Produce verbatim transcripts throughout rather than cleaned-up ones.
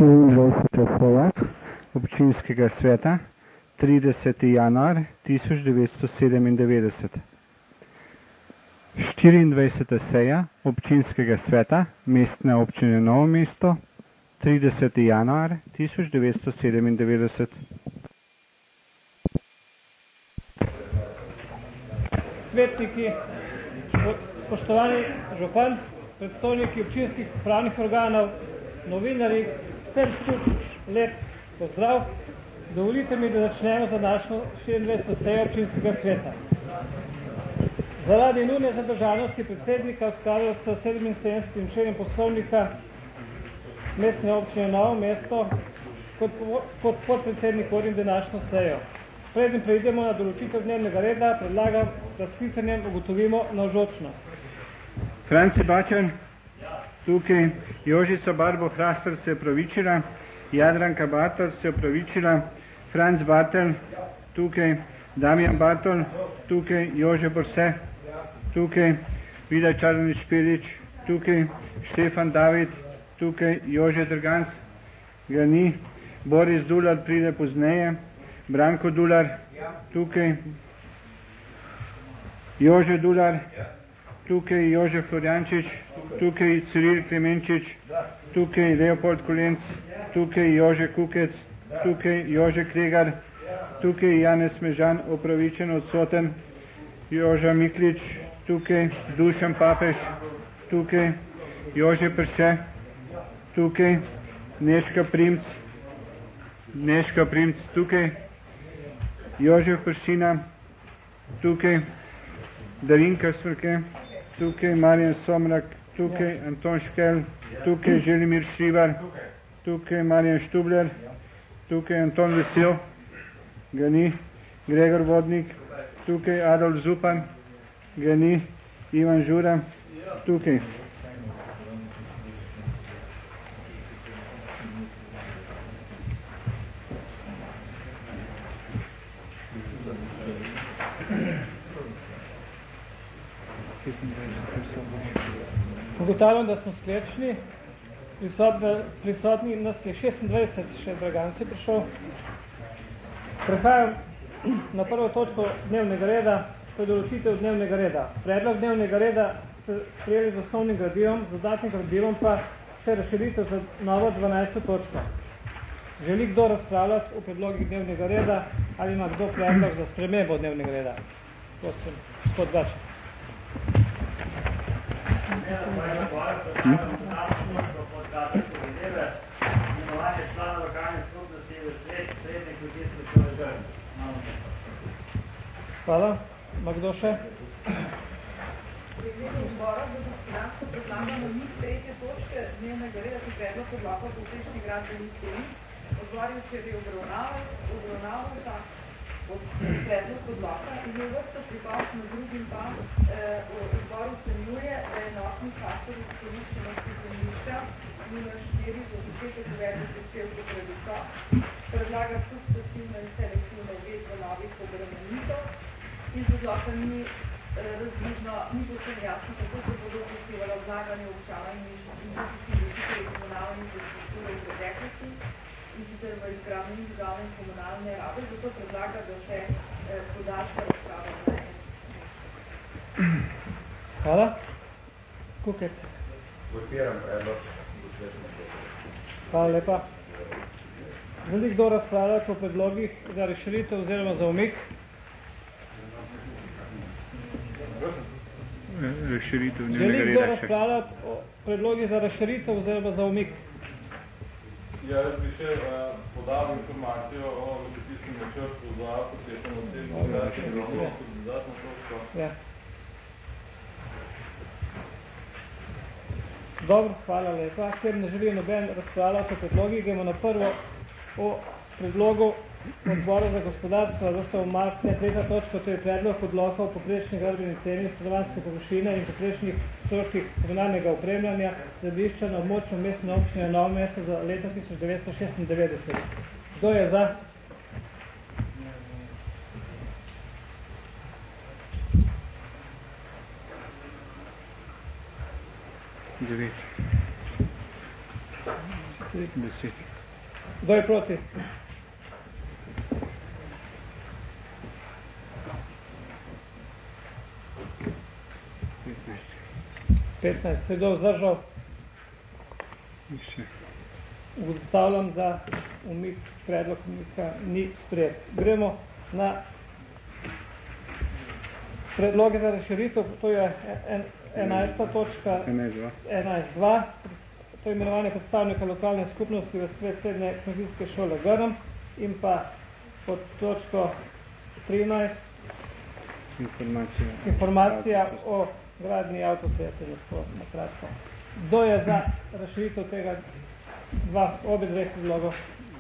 štiriindvajseta seja občinskega sveta, trideseti januar tisoč devetsto sedemindevetdeset. štiriindvajseta seja občinskega sveta Mestne občine Novo mesto, trideseti januar tisoč devetsto sedemindevetdeset. Svetniki, spoštovani župan, predstavniki občinskih upravnih organov, novinarji, vsem skupaj lep pozdrav. Dovolite mi, da začnemo za našo štiriindvajseto sejo občinskega sveta. Zaradi nujne zadržanosti predsednika v skladu s sedeminsedemdesetim členom poslovnika Mestne občine Novo mesto kot, kot podpredsednik vodim današnjo sejo. Preden preidemo na določitev dnevnega reda, predlagam, da s klicanjem ugotovimo navzočnost. Franci Bačan, tukaj. Jožica Barbo Hrastar se je opravičila, Jadranka Bartol se je opravičila, Franc Bartel, tukaj. Damjan Bartol, tukaj. Jože Borse, tukaj. Vida Čarnič Špelič, tukaj. Štefan David, tukaj. Jože Drganc, ga ni. Boris Dular pride pozneje. Branko Dular, tukaj. Jože Dular, tukaj. Jože Florjančič, tukaj. Ciril Klemenčič, tukaj. Leopold Kolenc, tukaj. Jože Kukec, tukaj. Jože Kregar, tukaj. Janez Mežan, opravičen odsoten. Joža Miklič, tukaj. Dušan Papež, tukaj. Jože Prše, tukaj. Neška Primc, Neška Primc, tukaj. Jožef Pršina, tukaj. Darinka Smrke, tukaj. Marjan Somrak, tukaj. Anton Škel, tukaj. Želimir Šribar, tukaj. Marjan Štubler, tukaj. Anton Vesel, ga ni. Gregor Vodnik, tukaj. Adolf Zupan, ga ni. Ivan Žura, tukaj. Ugotavljam, da smo sklepčni. Prisotni nas je šestindvajset, še Draganci prišel. Prehajam na prvo točko dnevnega reda, to je določitev dnevnega reda. Predlog dnevnega reda ste sprejeli z osnovnim gradivom, z dodatnim gradivom pa se razširitev za novo dvanajsto točko. Želi kdo razpravljati o predlogih dnevnega reda ali ima kdo predlog za spremembo dnevnega reda? Prosim, gospod Bač. Hvala. Ma kdo še? Predsednik odbora za gospodarstvo predlagamo mi tretje točke dnevnega reda, ki predlog odloka o povprečni gradbeni ceni. Odbor je včeraj obravnaval ta predlog odloka in je vrsto pripomb med drugim pa odbor ocenjuje, da je enotni faktor izkoriščenosti zemljišča nula štiri za začetek uvedbe prispevkov previsok, predlaga sukcesivno in selektivno uvedbo novih obremenitev in z odloka ni razvidno, ni povsem jasno, kako se bodo upoštevalo vlaganje občana in investitorjev komunalne infrastrukture v preteklosti in sicer v izgradnjo individualne in komunalne rabe, zato predlaga, da se podaljša razprava mnenja. Hvala. Kukec. Podpiram predlog. Hvala lepa. Želi kdo razpravljati o predlogih za razširitev oziroma za umik? Razširitev dnevnega Želi reda. kdo razpravljati o predlogih za razširitev oziroma za umik? Ja, jaz bi še uh, podal informacijo o investicijskem načrtu za posebno osebno gradnjo in lahko dodatno točko. Ja. Dobro, hvala lepa. Ker ne želi noben razpravljati o predlogih, gremo na prvo o predlogu odbora za gospodarstvo, da se omakne tretja točka, to je predlog odloka o poprečni gradbeni ceni stanovanjske površine in poprečnih stroških komunalnega opremljanja zemljišča na območju Mestne občine Novo mesto za leto tisoč devetsto šestindevetdeset. Kdo je za? Devet. deset. Kdo je proti? petnajst. petnajst. Se je kdo vzdržal? Nihče. Ugotavljam, da umik, predlog umika ni sprejet. Gremo na predloge za razširitev, to je en, enajsta točka, enajst dva, to je imenovanje predstavnika lokalne skupnosti v svet srednje kmetijske šole Grm in pa pod točko trinajst Informacija. informacija o gradnji avtoceste, na kratko. Kdo je za razširitev tega dva, obe dveh predlogov?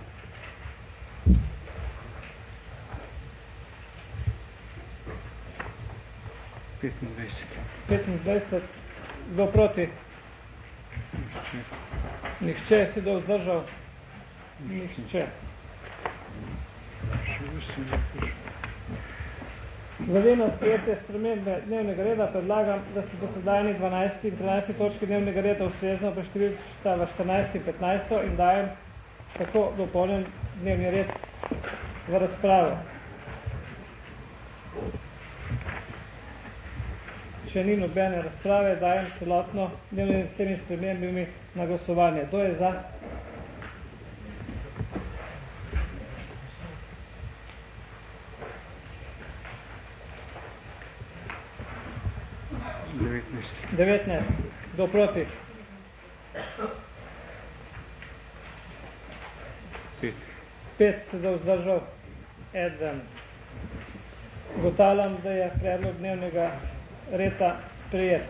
petindvajset. petindvajset. Kdo proti? Nihče. Nihče. Si kdo vzdržal? Nihče. Glede na sprejete spremembe dnevnega reda predlagam, da se dosedajni dvanajsti in trinajsti točki dnevnega reda ustrezno preštevilčita v štirinajsto in petnajsto in dajem tako dopolnjen dnevni red v razpravo. Če ni nobene razprave, dajem celotno dnevni red s temi spremembami na glasovanje. Kdo je za? devetnajst. devetnajst. Kdo proti? pet. pet se da vzdržal. Eden. Ugotavljam, da je predlog dnevnega reda sprejet.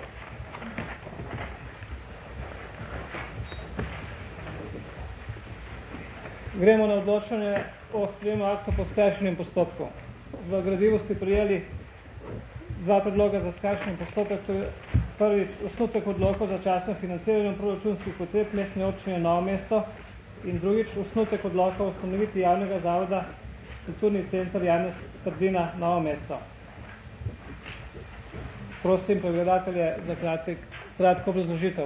Gremo na odločanje o sprejemu akta po skrajšanem postopku. V gradivu ste prijeli dva predloga za skrajšani postopek, to je prvič osnutek odloka za začasno financiranje proračunskih potreb mestne občine Novo mesto in drugič osnutek odloka o ustanovitvi javnega zavoda Kulturni center Janez Trdina Novo mesto. Prosim predlagatelje za kratek, kratko obrazložitev.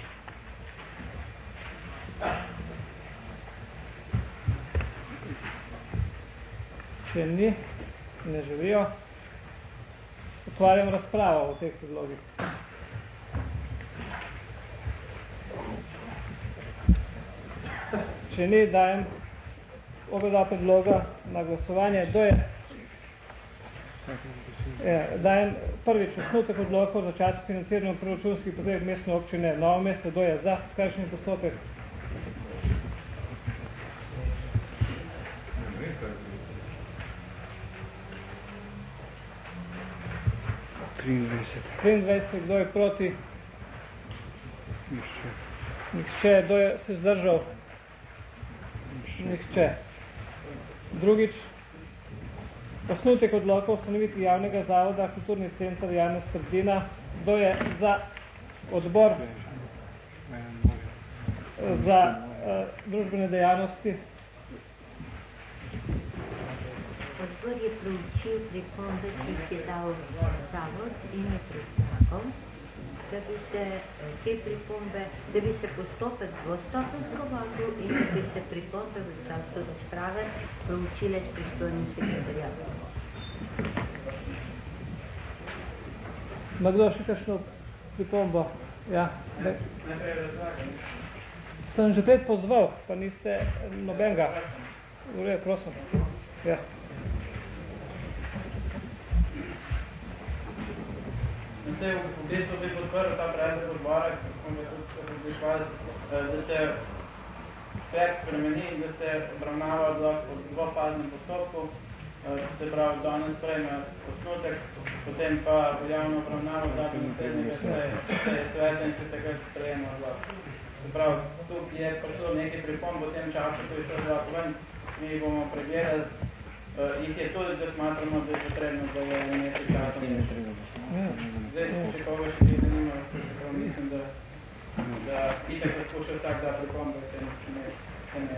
Če ni, ne želijo. Otvarjam razpravo o teh predlogih. Če ni, dajem oba dva predloga na glasovanje. Kdo je? Ja, dajem prvič osnutek odloka za začasno financiranje proračunskih potreb mestne občine Novo mesto. Kdo je za skrajšani postopek? triindvajset. triindvajset. Kdo je proti? Nihče. Nihče. Kdo je se zdržal? Nihče. Drugič, osnutek odloka o ustanovitvi javnega zavoda Kulturni center Janez Trdina. Kdo je za odbor za uh, družbene dejavnosti? Odbor je proučil pripombe, ki jih je dal zavod in je predlagal, da bi se te pripombe, da bi se postopek dvostopenjsko vodil in da bi se pripombe v času razprave proučile s pristojnim sekretariatom. Ima kdo še kakšno pripombo? Ja. Sem že pet pozval, pa niste nobenega. Ure, prosim. Ja. Zdaj, v bistvu bi podprl ta predlog odbora, kako bi tudi prišvali, da se sklep spremeni in da se obravnava v dvofaznem postopku, se pravi, danes sprejme osnutek, potem pa veljavno obravnava v naslednjega se sveta in se takrat sprejema odlok. Se pravi, tu je prišlo nekaj pripomb v tem času, ko je šel odlok ven, mi jih bomo pregledali, jih je tudi, da smatramo, da je potrebno, da je nekaj časa. Zdaj, če koga še ti zanima, mislim, da, da itak poskuša vsak da pripombe, se ne, se ne.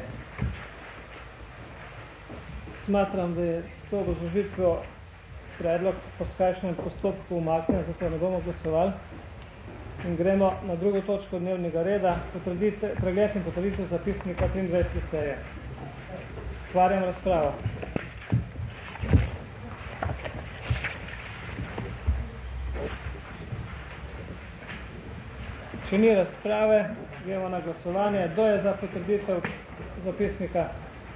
Smatram, da je to obrazložitvo predlog po skrajšanem postopku umaknjen, zato ne bomo glasovali. In gremo na drugo točko dnevnega reda, pregled in potrditev zapisnika triindvajsete seje. Otvarjam razpravo. Če ni razprave, gremo na glasovanje. Kdo je za potrditev zapisnika?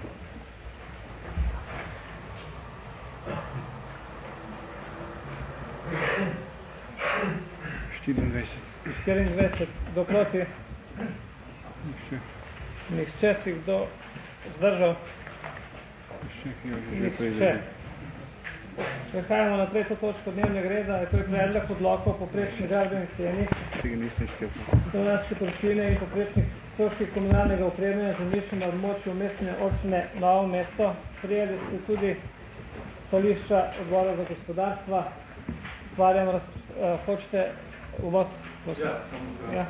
štiriindvajset. štiriindvajset. Kdo proti? Nihče. Nihče. Si kdo zdržal? Nihče. Prehajamo na tretjo točko dnevnega reda, to je predlog odloka o povprečni gradbeni ceni, donačne površine in povprečnih stroških komunalnega opremljanja zemljišča na območju mestne občine Novo mesto. Prijeli ste tudi stališča odbora za gospodarstva. Otvarjam, uh, hočete uvod? Ja, ja.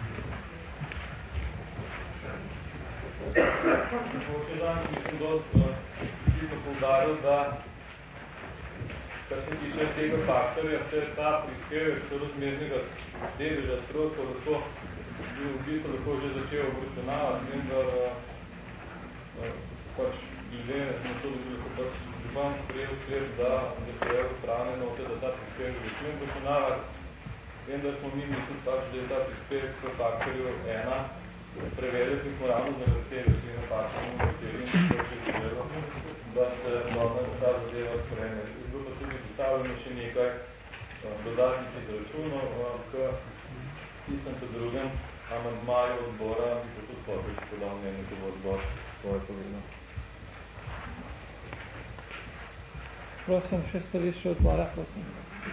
Še dan mislim dosti uh, poudaril, da kar se tiče tega faktorja, vse ta prispevek sorazmernega deleža stroškov lahko bi v bistvu lahko že začel obračunavati, vendar uh, pač glede na to, da bi lahko pač župan sprejel sklep, da da se je upravne note, da ta prispevek začne obračunavati, vendar smo mi mislili pač, da je ta prispevek po faktorju ena prevelik in moralno zavrteli vsi napačni vrteli in to še želelo, da se dobro ta zadeva spreme. Bilo pa tudi postavljeno še nekaj dodatnih izračunov k tistem po drugem amandmaju odbora, bi pa tudi potem podal mnenje, ko bo odbor svoje povedal. Prosim, še stališče odbora, prosim.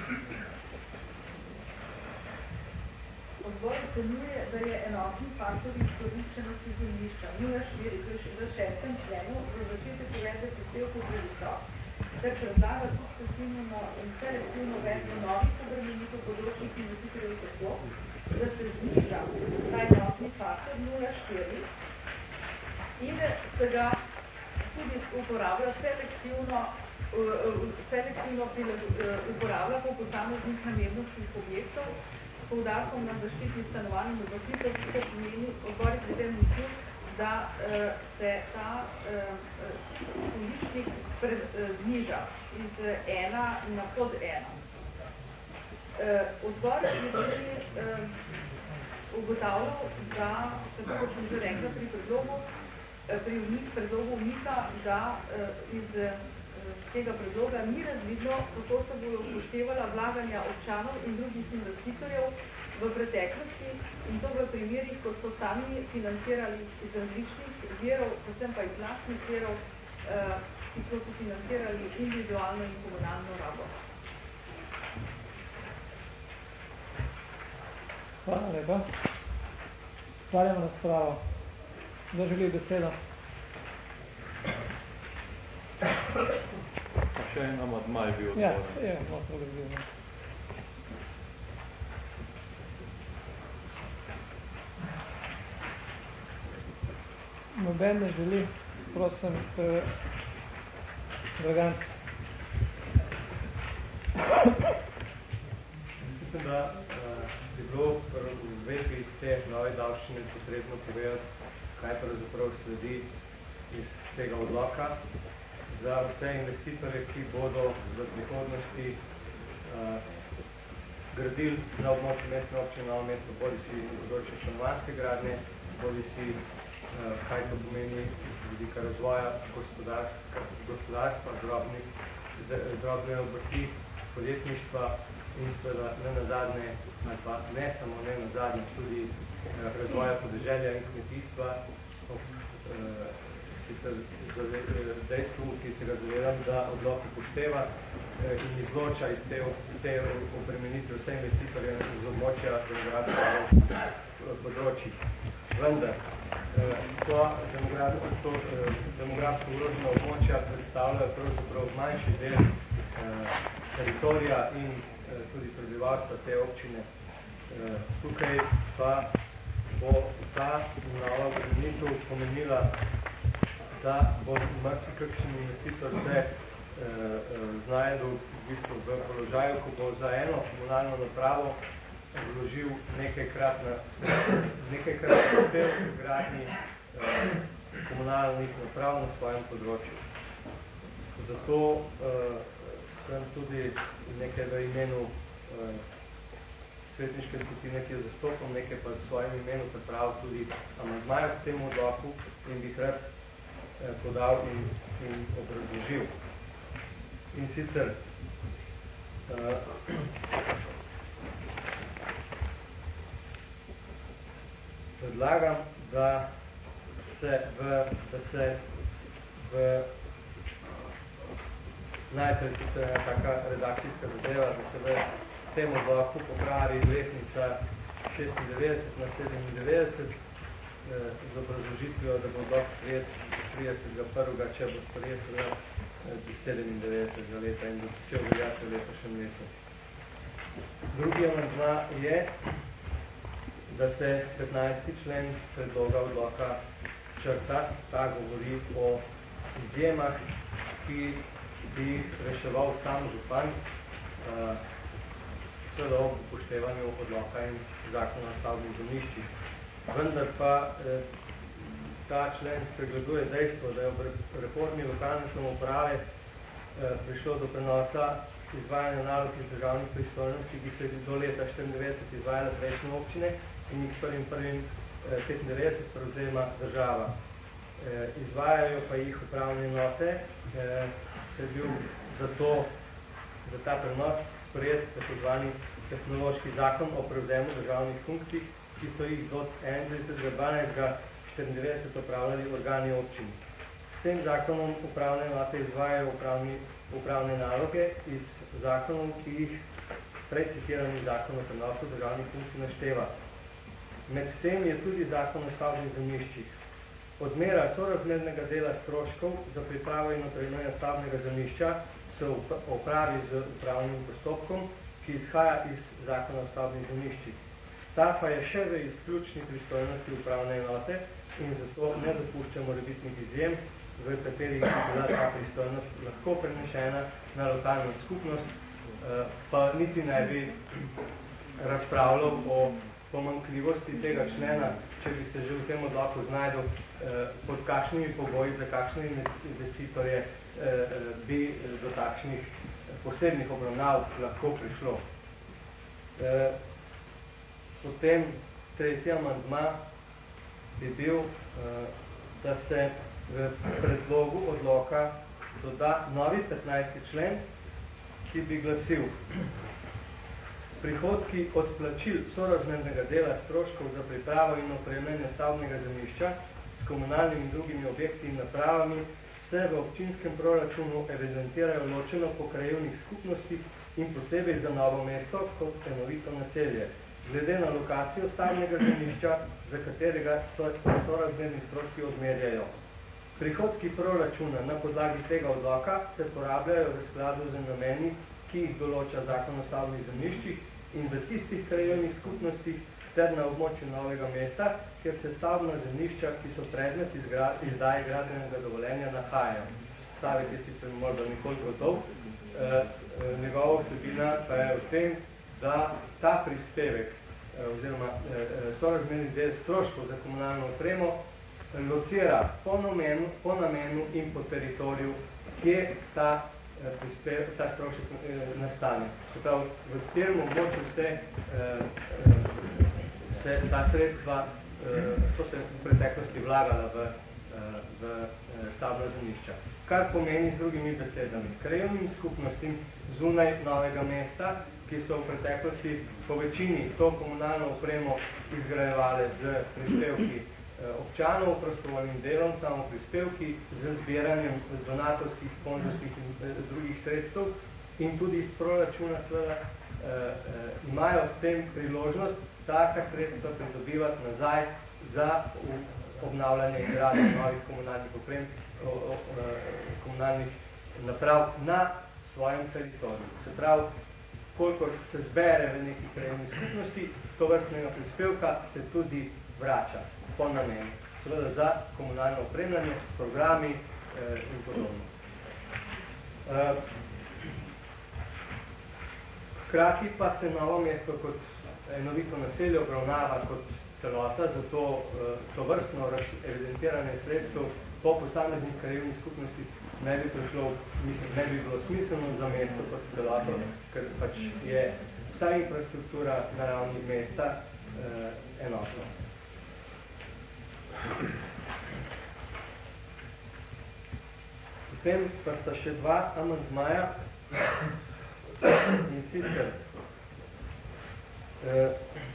Odbor ocenjuje, da je enotni faktor izkoriščenosti zemljišča nula štiri, to je v šestem členu, za začetek uvedbe prispevkov previsok, ter predlaga sukcesivno in selektivno uvedbo novih obremenitev področnih investitorjev tako, da se zniža ta enotni faktor nula štiri in se ga tudi uporablja selektivno, selektivno uporablja po posameznih namembnostnih objektov, s poudarkom na zaščitni stanovanj in vrtitev, ki se pomeni odbor pri tem misli, da uh, se ta količnik uh, zniža iz ena na pod ena. Uh, odbor je tudi uh, ugotavljal, da, tako kot sem že rekla, pri predlogu, uh, pri vnik predlogu umika, da uh, iz tega predloga ni razvidno, kako se bodo upoštevala vlaganja občanov in drugih investitorjev v preteklosti in to v primerih, ko so sami financirali iz različnih virov, predvsem pa iz lastnih virov, eh, ki so financirali individualno in komunalno rabo. Hvala lepa. Hvala na spravo. Kdo želi besedo? Pa še en amadmaj bi odboren. Ja, je, lahko bi bil. Noben ne želi, prosim, Dragan. Mislim, da uh, bi bilo v izvedbi te nove davščine potrebno povedati, kaj pravzaprav sledi iz tega odloka za vse investitorje, ki bodo v prihodnosti uh, gradili na območju mestne občine Novo mesto, bodi si na področju stanovanjske gradnje, bodi si uh, kaj to pomeni z vidika razvoja gospodarstva, gospodarstva drobnih, drobne obrti, podjetništva in seveda ne nazadnje, ali pa ne samo ne nazadnje, tudi uh, razvoja podeželja in kmetijstva, uh, dejstvu, ki se ga zavedam, da odlok upošteva in izloča iz te, te obremenitve vse investitorje z območja demografskih področij. Vendar, to demografsko, demografsko ogrožena območja predstavljajo pravzaprav manjši del teritorija in tudi prebivalstva te občine. Tukaj pa bo ta nova obremenitev pomenila, da bo marsikakšen investitor se eh, znajdel v, bistvu v položaju, ko bo za eno komunalno napravo vložil nekajkrat na nekajkrat uspel v gradnji eh, komunalnih naprav na svojem področju. Zato eh, sem tudi nekaj v imenu eh, svetniške skupine, ki jo zastopam, nekaj pa v svojem imenu pripravil tudi amandmajev k temu odloku in bi rad eh, podal in, in obrazložil. In sicer uh, predlagam, da se v, da se v najprej sicer taka redakcijska zadeva, da se v tem odloku popravi letnica šestindevetdeset na sedemindevetdeset eh, z obrazložitvijo, da bo odlok sprejet tridesetega prvega, če bo sprejet sedemindevetdesetega leta in bo začel veljati v letošnjem letu. Drugi amandma je, da se petnajsti člen predloga odloka črta, ta govori o izjemah, ki bi reševal sam župan, celo ob upoštevanju odloka in zakona o stavbnih zemljiščih. Vendar pa eh, ta člen pregleduje dejstvo, da je v reformi lokalne samouprave eh, prišlo do prenosa izvajanja nalog iz državnih pristojnosti, ki se do leta štiriindevetdeset izvajala prejšnje občine in jih s prvim prvim petindevetdeset prevzema država. Eh, izvajajo pa jih upravne enote, eh, se je bil zato za ta prenos sprejet tako zvani tehnološki zakon o prevzemu državnih funkcij, ki so jih do enaintridesetega dvanajstega štiriindevetdeset opravljali organi občin. S tem zakonom upravne enote izvajajo upravni, upravne naloge iz zakonov, ki jih prej citirani zakon o prenosu državnih funkcij našteva. Med tem je tudi zakon o stavbnih zemljiščih. Odmera sorazmernega dela stroškov za pripravo in opremljanje stavbnega zemljišča se opravi z upravnim postopkom, ki izhaja iz zakona o stavbnih zemljiščih. Ta pa je še v izključni pristojnosti upravne enote in zato ne dopušča morebitnih izjem, v katerih bi bila ta pristojnost lahko prenešena na lokalno skupnost, pa niti ne bi razpravljal o pomanjkljivosti tega člena, če bi se že v tem odloku znajdel, pod kakšnimi pogoji, za kakšne investitorje bi do takšnih posebnih obravnav lahko prišlo. Potem tretji amandma bi bil, da se v predlogu odloka doda novi petnajsti člen, ki bi glasil: prihodki od plačil sorazmernega dela stroškov za pripravo in opremljanje stavbnega zemljišča s komunalnimi in drugimi objekti in napravami se v občinskem proračunu evidentirajo ločeno po krajevnih skupnostih in posebej za Novo mesto kot enovito naselje, glede na lokacijo stavbnega zemljišča, za katerega so sorazmerni stroški odmerjajo. Prihodki proračuna na podlagi tega odloka se porabljajo v skladu z nameni, ki jih določa zakon o stavbnih zemljiščih in v tistih krajevnih skupnostih ter na območju Novega mesta, kjer se stavbna zemljišča, ki so predmet izdaje gradbenega dovoljenja, nahajajo. Stavek je sicer morda nekoliko dolg, e, njegova vsebina pa je v tem, da ta prispevek e, oziroma e, sorazmerni del stroškov za komunalno opremo locira po namenu, po namenu in po teritoriju, kje ta Prispev, ta strošek eh, nastane. Prav, v katerem območju se, eh, se ta sredstva, eh, so se v preteklosti vlagala v, eh, v eh, stavbna zemljišča. Kar pomeni z drugimi besedami. Krajevnim skupnostim zunaj Novega mesta, ki so v preteklosti po večini to komunalno opremo izgrajevale z prispevki občanov, prostovoljnim delom, samo prispevki, z zbiranjem donatorskih, sponzorskih in drugih sredstev in tudi iz proračuna seveda eh, eh, imajo s tem priložnost taka sredstva pridobivati nazaj za obnavljanje in gradnje novih komunalnih oprem, o, o, o, komunalnih naprav na svojem teritoriju. Se pravi, kolikor se zbere v neki krajevni skupnosti, to vrstnega prispevka se tudi vrača po namenu, seveda za komunalno opremljanje, programi eh, in podobno. Eh, hkrati pa se Novo mesto kot enovito naselje obravnava kot celota, zato to vrstno evidentiranje sredstev po posameznih krajevnih skupnosti ne bi prišlo, mislim, ne bi bilo smiselno za mesto kot celoto, ker pač je vsa infrastruktura na ravni mesta eh, enotna. Potem pa sta še dva amandmaja in sicer eh,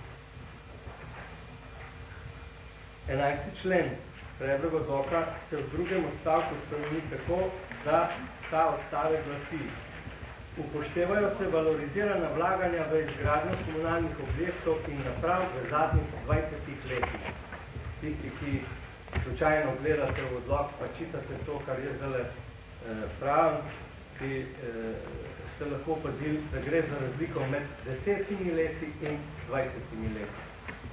enajsti člen predloga odloka se v drugem odstavku spremeni tako, da ta odstavek glasi: upoštevajo se valorizirana vlaganja v izgradnjo komunalnih objektov in naprav v zadnjih dvajsetih letih. Tisti, ki slučajno gledate v odlok, pa čitate to, kar je zdaj eh, pravim, ki eh, ste lahko opazili, da gre za razliko med desetimi leti in dvajsetimi leti.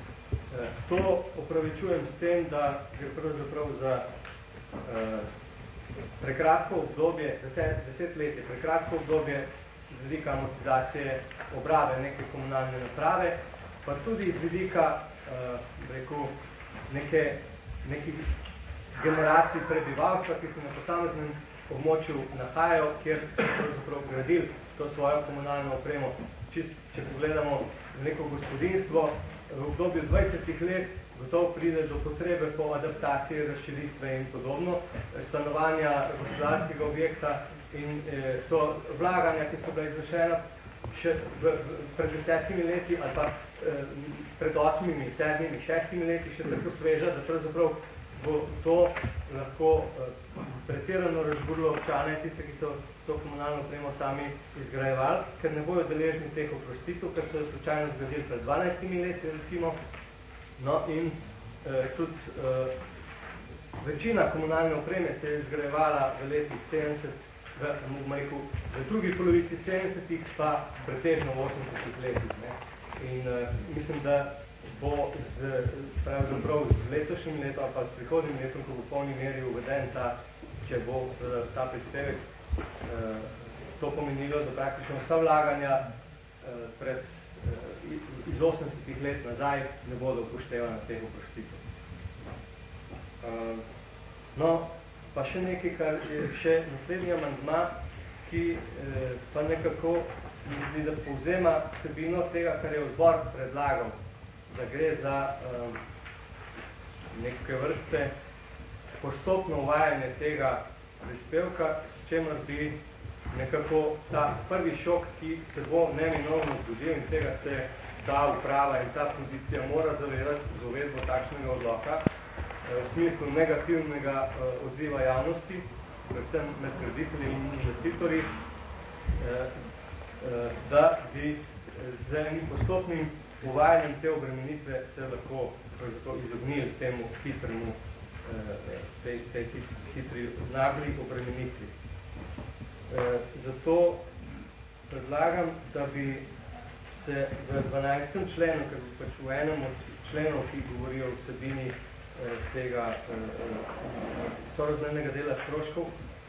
To opravičujem s tem, da gre pravzaprav za eh, prekratko obdobje, deset, deset let je prekratko obdobje z vidika amortizacije obrave neke komunalne naprave, pa tudi z vidika eh, rekel, neke, nekih generacij prebivalstva, ki se na posameznem območju nahajajo, kjer so pravzaprav gradili to svojo komunalno opremo. Čist, če pogledamo neko gospodinstvo, v obdobju dvajsetih let gotovo pride do potrebe po adaptaciji, razširitve in podobno, stanovanja gospodarskega objekta in eh, so vlaganja, ki so bila izvršena še v, v, pred desetimi leti ali pa eh, pred osmimi, sedmimi, šestimi leti še tako sveža, da pravzaprav bo to lahko eh, pretirano razburilo občane, tiste, ki so to komunalno opremo sami izgrajevali, ker ne bojo deležni teh oprostitev, ker so jo slučajno zgradili pred dvanajstimi leti, recimo. No in eh, tudi eh, večina komunalne opreme se je izgrajevala v letih sedemdeset, v, majku, v drugi polovici sedemdesetih, pa pretežno v osemdesetih letih. Ne. In eh, mislim, da bo z, pravzaprav z letošnjim letom, pa s prihodnim letom, ko bo v polni meri uveden ta, če bo ta prispevek, eh, to pomenilo, da praktično vsa vlaganja eh, pred, eh, iz osemdesetih let nazaj ne bodo upoštevana teh oprostitev. Eh, no, pa še nekaj, kar je še naslednji amandma, ki eh, pa nekako misli, da povzema vsebino tega, kar je odbor predlagal, da gre za um, neke vrste postopno uvajanje tega prispevka, s čemer bi nekako ta prvi šok, ki se bo neminovno zgodil in tega se ta uprava in ta pozicija mora zavedati z uvedbo takšnega odloka, v smislu negativnega uh, odziva javnosti, predvsem med kreditelji in investitorji, uh, uh, da bi z enim postopnim uvajanjem te obremenitve se lahko izognili temu hitremu, tej, tej hitri nagli obremenitvi. Zato predlagam, da bi se v dvanajstem členu, ker bi pač v enem od členov, ki govori o vsebini tega sorazmernega dela stroškov,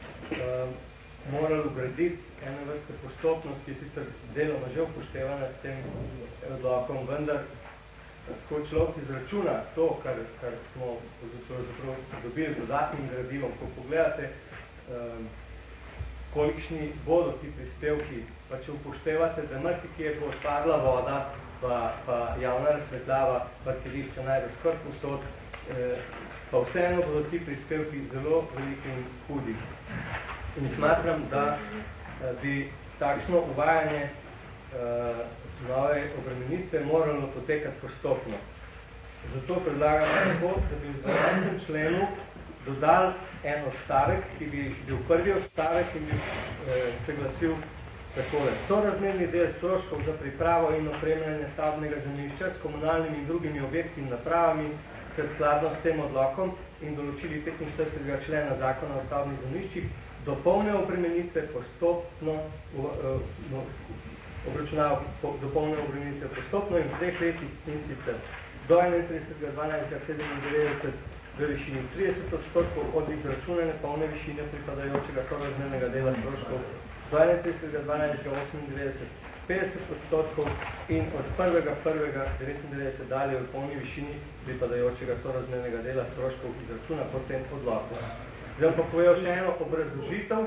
morali ugraditi ene vrste postopnost, ki je sicer deloma že upoštevana s tem odlokom, vendar ko človek izračuna to, kar, kar smo dobili z dodatnim gradivom, ko pogledate, um, kolikšni bodo ti prispevki, pa če upoštevate, da marsikje bo odpadla voda, pa, pa javna razsvetljava, parkirišča najbolj skrb vsod, eh, pa vseeno bodo ti prispevki zelo veliki in hudi. In smatram, da bi takšno uvajanje uh, nove obremenitve moralo potekati postopno. Zato predlagam tako, da bi v dvanajstem členu dodali en odstavek, ki bi bil prvi odstavek in bi eh, se glasil takole. Sorazmerni del stroškov za pripravo in opremljanje stavbnega zemljišča s komunalnimi in drugimi objekti in napravami ter skladno s tem odlokom in določili petinštiridesetega člena zakona o stavbnih zemljiščih dopolne obremenitve postopno uh, no, obračunava po, dopolne obremenitve postopno in v treh letih in sicer do enaintridesetega dvanajstega sedemindevetdeset v višini trideset odstotkov od izračunane polne višine pripadajočega sorazmernega dela stroškov do enaintridesetega dvanajstega osemindevetdeset petdeset odstotkov in od prvega prvega devetindevetdeset dalje v polni višini pripadajočega sorazmernega dela stroškov izračuna po tem odloku. Zdaj pa povedal še eno obrazložitev,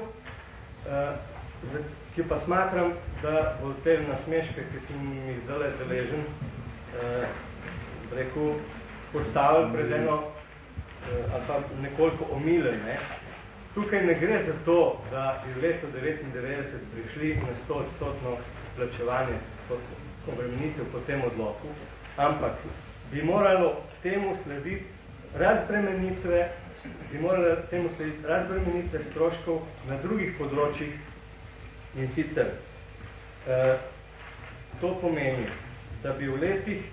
uh, ki pa smatram, da bo te nasmeške, ki sem jih zdaj deležen, uh, rekel, postavil pred eno uh, ali pa nekoliko omilen. Ne? Tukaj ne gre za to, da bi v letu devetindevetdeset prišli na sto odstotno plačevanje obremenitev po tem odloku, ampak bi moralo temu slediti razbremenitve, bi moralo temu slediti razbremenitve stroškov na drugih področjih in sicer eh, to pomeni, da bi v letih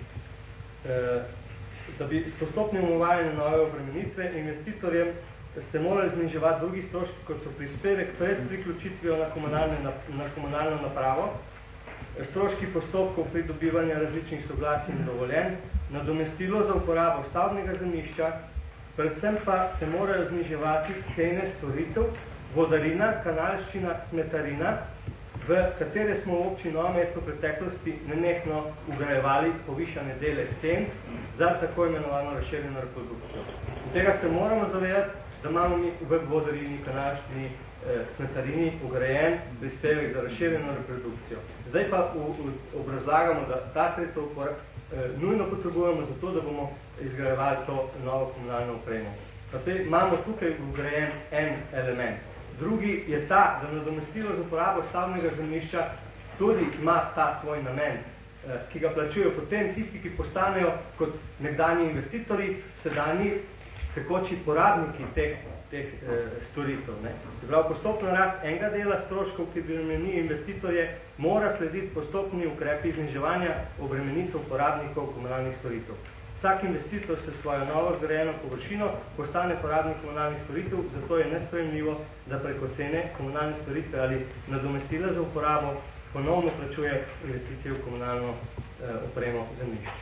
eh, da bi postopnim uvajanjem nove obremenitve investitorjem ste morali zniževati drugi stroški, kot so prispevek pred priključitvijo na, na, na komunalno napravo, stroški postopkov pridobivanja različnih soglasij in dovoljenj, nadomestilo za uporabo stavbnega zemljišča, predvsem pa se morajo zniževati cene storitev, vodarina, kanalščina, smetarina, v katere smo v občini Novo mesto v preteklosti nenehno ugrajevali povišane dele cen za tako imenovano razširjeno reprodukcijo. In tega se moramo zavedati, da imamo mi v vodarini, kanalščini, eh, smetarini ugrajen prispevek za razširjeno reprodukcijo. Zdaj pa v, v, obrazlagamo, da ta sredstva eh, nujno potrebujemo za to, da bomo izgrajevali to novo komunalno opremo. Zdaj imamo tukaj ugrajen en element. Drugi je ta, da nadomestilo za uporabo stavbnega zemljišča tudi ima ta svoj namen, eh, ki ga plačujejo potem tisti, ki postanejo kot nekdanji investitorji, sedanji tekoči porabniki teh, teh eh, storitev. Ne. Prav, postopno rast enega dela stroškov, ki bremeni investitorje, mora slediti postopni ukrepi zniževanja obremenitev porabnikov komunalnih storitev. Vsak investitor se svojo novo zgrajeno površino postane porabnik komunalnih storitev, zato je nesprejemljivo, da preko cene komunalne storitve ali nadomestila za uporabo ponovno plačuje investicije v komunalno eh, opremo zemljišča.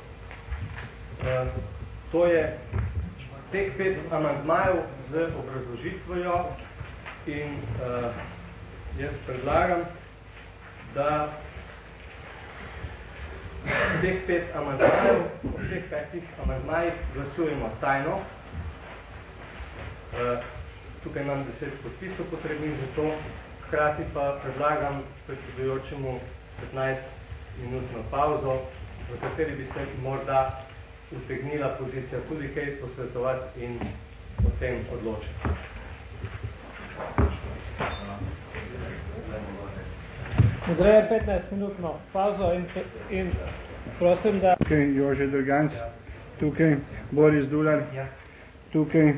Eh, to je teh pet amandmajev z obrazložitvijo in uh, jaz predlagam, da teh pet amandmajev, v teh petih amandmajih glasujemo tajno. Uh, tukaj imam deset podpisov potrebnih za to, hkrati pa predlagam predsedujočemu petnajst minutno pauzo, v kateri bi se morda utegnila pozicija tudi kaj posvetovati in o tem odločiti. Odreje petnajst minutno pauzo in, in prosim, da... Tukaj Jože Drganc, tukaj Boris Dular, tukaj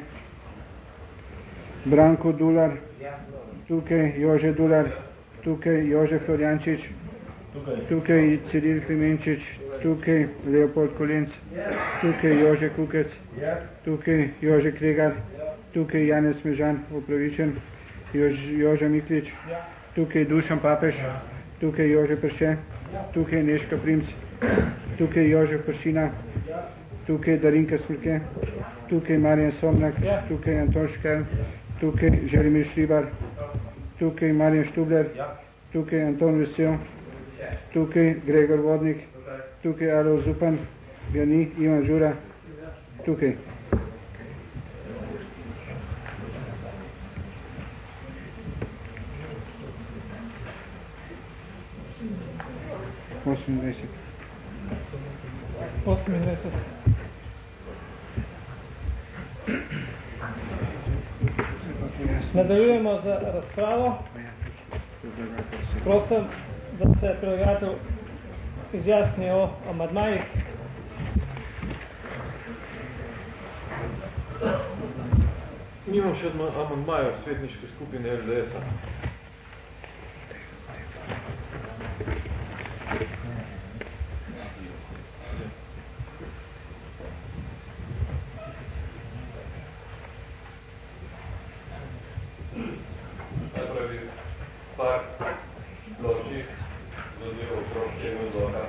Branko Dular, tukaj Jože Dular, tukaj Jože Florjančič, tukaj Ciril Klemenčič, tukaj Leopold Kolenc, tukaj Jože Kukec, tukaj Jože Kregar, tukaj Janez Smežan, upravičen, Jož, Jože Miklič, tukaj Dušan Papež, tukaj Jože Prše, tukaj Neška Primc, tukaj Jože Pršina, tukaj Darinka Smrke, tukaj Marjan Somnak, tukaj Anton Škerl, tukaj Želimir Šribar, tukaj Marjan Štubler, tukaj Anton Vesel, tukaj Gregor Vodnik, tukaj Alo Zupan, ga ni, Ivan Žura, tukaj. osemindvajset. osemindvajset. Nadaljujemo z razpravo. Prosim, da se predlagatelj izjasni o amadmajih. Nimam še amadmaja v svetniške skupine L D S-a. Najpravi par pločih zadev okrog tega odloka.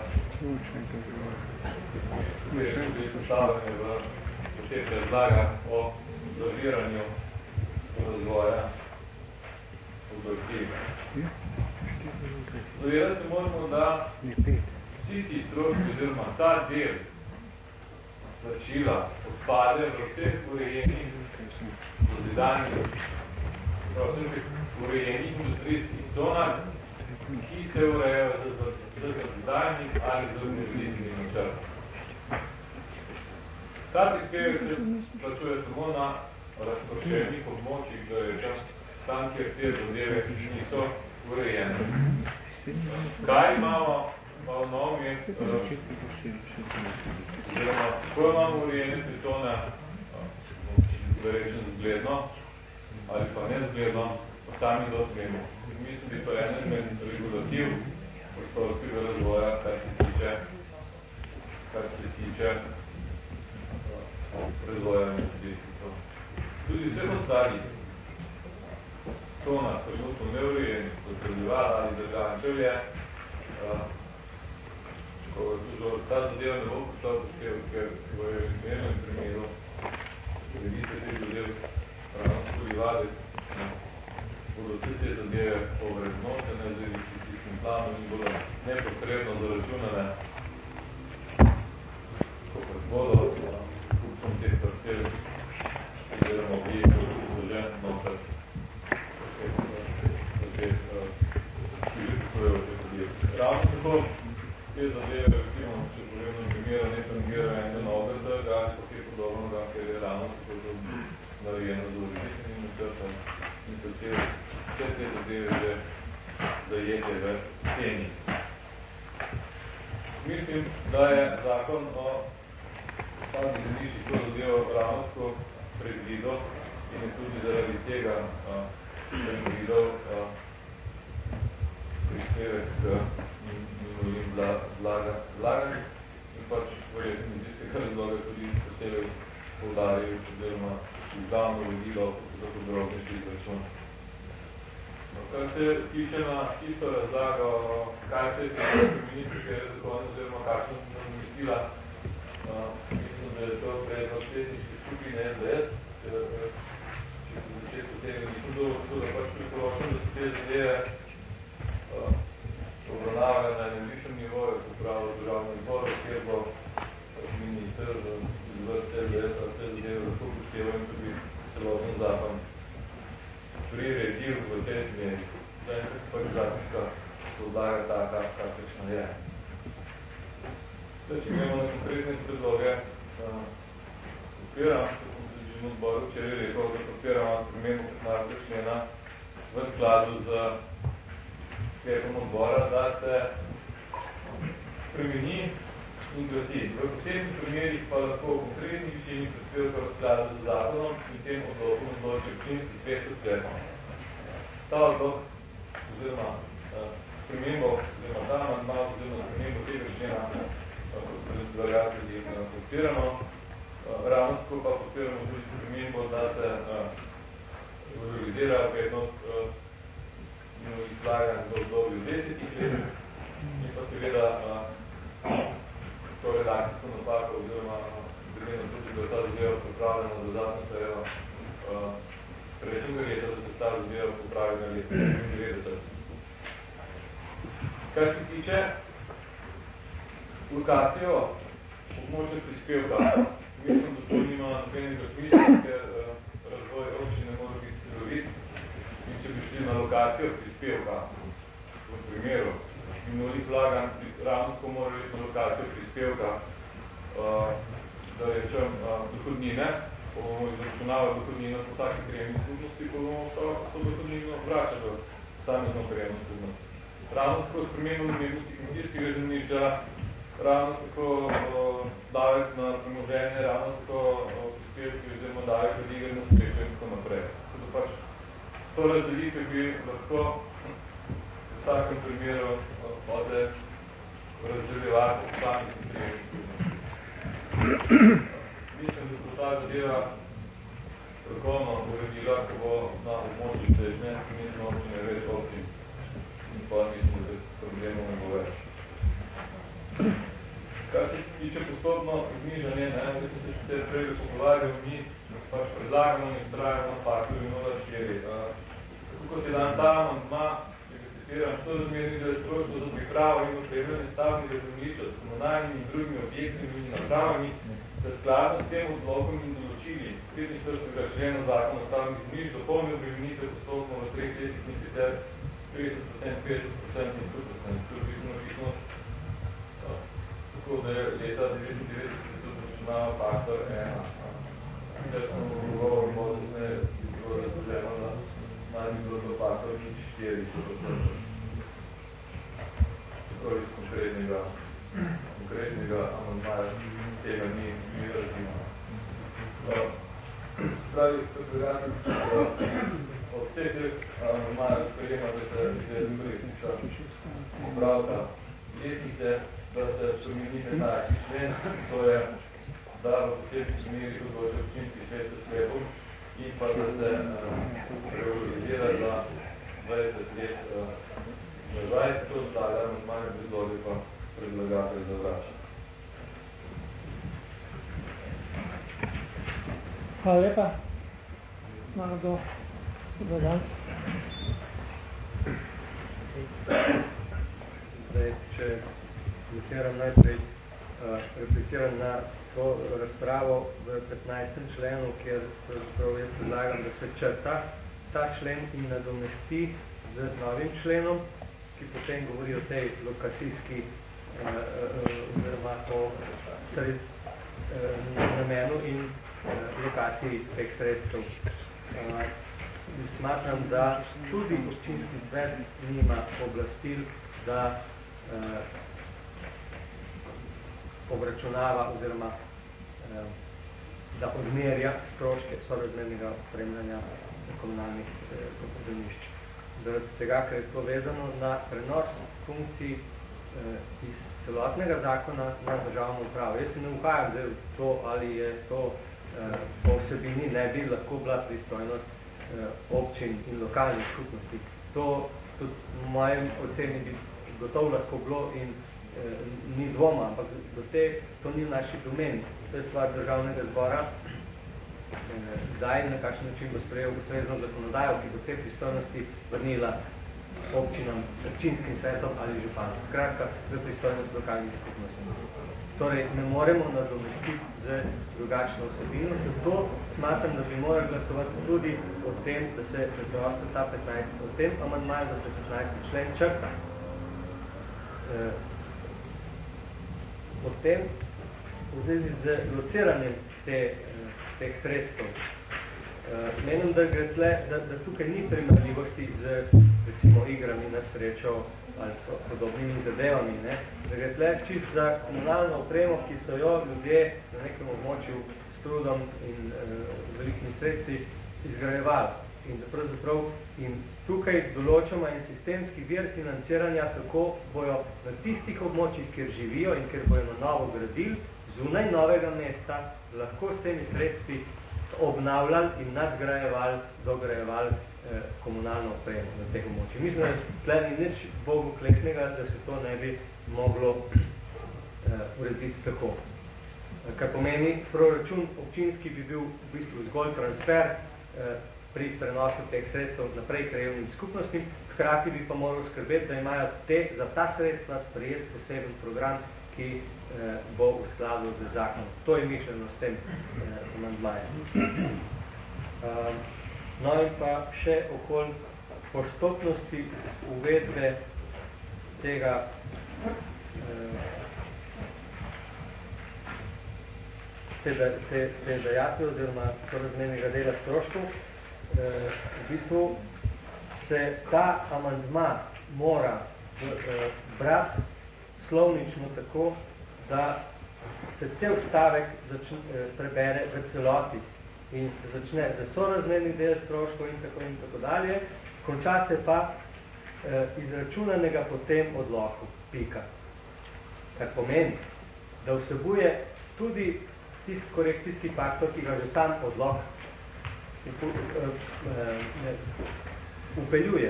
Koje so bili postavljene v počet razlaga o zaviranju razvoja oblasti. zavedati se moramo, da vsi ti stroški oziroma ta del plačila odpade v vseh urejenih dozidanih urejenih industrijskih zonah, ki se urejajo z zazidanih ali z neželitnim načrtom. Ta prispevek se plačuje samo na razprošenih območjih, da rečem, tam, kjer te zadeve niso urejene. Kaj imamo pa v novem je, oziroma, ko imamo urejene tritone, da rečem zgledno, ali pa nezgledno, pa sami dosmemo. Mislim, da je to eden med regulativ prostorskega razvoja, kar se tiče, kar se tiče razvoja investicijstva. Tudi vseh ostalih cona, trenutno neurejenih, kot predvivala ali državni, če je, ko ta zadeva ne bo postal postel, ker v enem primeru vidite te zadev ravno spolivali, bodo vse te zadeve povrednotene z investicijskim planom in bodo nepotrebno zaračunane, ko predbodo kupcom teh parcel, oziroma objektov, ki so že noter, ki že kupujejo te podjetje. Ravno tako te zadeve, recimo, če povredno primera, ne tangirajo enega novega trga, ali pa kaj podobnega, ker je ravno tako narejeno z ureditvenim načrtom in so vse te zadeve že zajete v ceni. Mislim, da je zakon o stavbi zemljiščih to zadevo ravno predvidel in je tudi zaradi tega predvidel prispevek k minulim vlaganj in pač verjetno iz istega razloga tudi posebej poudaril, oziroma izdavno vodilo za podrobnejši izračun. Kar se tiče na isto razlago, kaj se je spremeniti, ker je zakon oziroma kakšno se nadomestila, mislim, da je to predlog tehnične skupine S D S, če se začetku tega nisem dobro, tako da pač priporočam, da se te zadeve obravnavajo na enem višjem nivoju, kot pravi državnem zboru, kjer bo minister iz vrste S D S a te zadeve lahko upošteval in tudi celoten zakon priredil v tej smeri. Zaenkrat pač zakonska podlaga taka, kakršna je. Če imamo na konkretne predloge, podpiram, kot sem se že na odboru včeraj rekel, da podpiramo spremembo petnajstega člena v skladu z sklepom odbora, da se spremeni in glasi. V posebnih primerih pa lahko v konkretni višini prispevka v skladu z zakonom in tem odlokom odloči občinski svet s sklepom. Ta odlok oziroma spremembo, oziroma ta amandma oziroma spremembo tega člena podpiramo. Ravno tako pa podpiramo tudi spremembo, da se valorizira vrednost izlaganj v obdobju desetih let in pa seveda to redakcijsko napako oziroma primerno tudi, da ta zadeva popravljena dodatno sejo prejšnjega leta, da se ta zadeva popravi na leta devetdeset. Kar se tiče lokacijo območja prispevka, mislim, da to nima nobenega smisla, ker razvoj občine mora biti celovit in če bi šli na lokacijo prispevka v primeru minulih vlaganj, ravno tako mora biti na lokacijo prispevka, da rečem, dohodnine, ko bomo izračunavali dohodnino po vsaki krajevni skupnosti, ko bomo to dohodnino vračali v posamezno krajevno skupnost. Ravno tako spremembo namembnosti kmetijskega zemljišča, ravno tako davek na premoženje, ravno tako prispevki oziroma davek za igre na srečo in tako naprej. Tako pač to razdelitve bi lahko v vsakem primeru ode razdeljevati v posameznih krajevnih skupnosti. Mislim, da bo ta zadeva strokovno uredila, ko bo na območju težne, mislim, občine več občin. In pa mislim, da problemov ne bo več. Kar se tiče postopno znižanje, ne, da se se prej pogovarjal, mi pač predlagamo in strajamo na faktorju nula štiri. Tako kot je dan ta amandma, če ga citiram, sorazmerni del stroškov za pripravo in opremljanje stavbnega zemljišča s komunalnimi in drugimi objektnimi in napravami, se skladno s tem odlokom in določili petinštiridesetega člena zakona o stavbnih zemljišč dopolnil obremenitev postopkov v treh letih in sicer trideset procent, petdeset procent in sto procent. To je bistveno pismo. Tako da je leta devetindevetdeset se tudi računava faktor ena. Če smo govorili, možno ne bi bilo razpoljeno, da naj bi bilo to faktor nič štiri, sto procent. Tako iz konkretnega, konkretnega amandmaja tega ni, ni razvimo. Spravi, predlagatelj, od vseh teh amandmajev sprejema, da se izgleda popravka letnice, da se spremeni petnajsti člen, to je, da v posebnih primerih odloča občinski svet s sklepom in pa da se realizira za dvajset let nazaj, to zdaj amandmaje predloge pa predlagatelj zavrača. Hvala lepa. Malo do dodan. Zdaj, če repliciram najprej, uh, repliciram na to razpravo v petnajstem členu, kjer prav jaz predlagam, da se črta ta člen in nadomesti z novim členom, ki potem govori o tej lokacijski oziroma uh, uh, o sred, uh, namenu in uh, lokaciji teh sredstev. Uh, smatram, da tudi občinski svet nima oblastil, da uh, obračunava oziroma eh, da odmerja stroške sorazmernega opremljanja komunalnih eh, zemljišč. Zaradi tega, ker je to vezano na prenos funkcij eh, iz celotnega zakona na državno upravo. Jaz se ne ukajam zdaj v to, ali je to eh, po vsebini ne bi lahko bila pristojnost eh, občin in lokalnih skupnosti. To tudi v mojem oceni bi gotovo lahko bilo in ni dvoma, ampak do te, to ni v naši domeni. To je stvar državnega zbora, zdaj na kakšen način bo sprejel ustrezno zakonodajo, ki bo te pristojnosti vrnila občinam, občinskim svetom ali županom. Skratka, za pristojnost lokalnih skupnosti. Torej, ne moremo nadomestiti z drugačno vsebino, zato smatram, da bi morali glasovati tudi o tem, da se preprosto ta petnajsti, o tem amandmaju, da se petnajsti člen črta. Potem, v zvezi z lociranjem te, teh sredstev, menim, da, gre tle, da, da tukaj ni primerljivosti z recimo igrami na srečo ali so podobnimi zadevami. Ne? Da gre tle čist za komunalno opremo, ki so jo ljudje na nekem območju s trudom in e, velikimi sredstvi izgrajevali. In da pravzaprav in tukaj določamo en sistemski vir financiranja, kako bojo na tistih območjih, kjer živijo in kjer bojo na novo gradili, zunaj novega mesta, lahko s temi sredstvi obnavljali in nadgrajevali, dograjevali eh, komunalno opremo na teh območjih. Mislim, da tle ni nič Bogu kleknega, da se to ne bi moglo eh, urediti tako. Kar pomeni, proračun občinski bi bil v bistvu zgolj transfer eh, pri prenosu teh sredstev naprej krajevnim skupnostim, hkrati bi pa moral skrbeti, da imajo te, za ta sredstva sprejeti poseben program, ki eh, bo v skladu z zakonom. To je mišljeno s tem eh, amandmajem. Uh, no in pa še okoli postopnosti uvedbe tega eh, te, te, te dajatve oziroma sorazmernega dela stroškov. V bistvu se ta amandma mora eh, brati slovnično tako, da se cel stavek začne, eh, prebere v celoti in se začne z sorazmernih del stroškov in tako in tako dalje, konča se pa eh, izračunanega po tem odloku, pika. Kar pomeni, da vsebuje tudi tisti korekcijski faktor, ki ga že sam odlok upeljuje.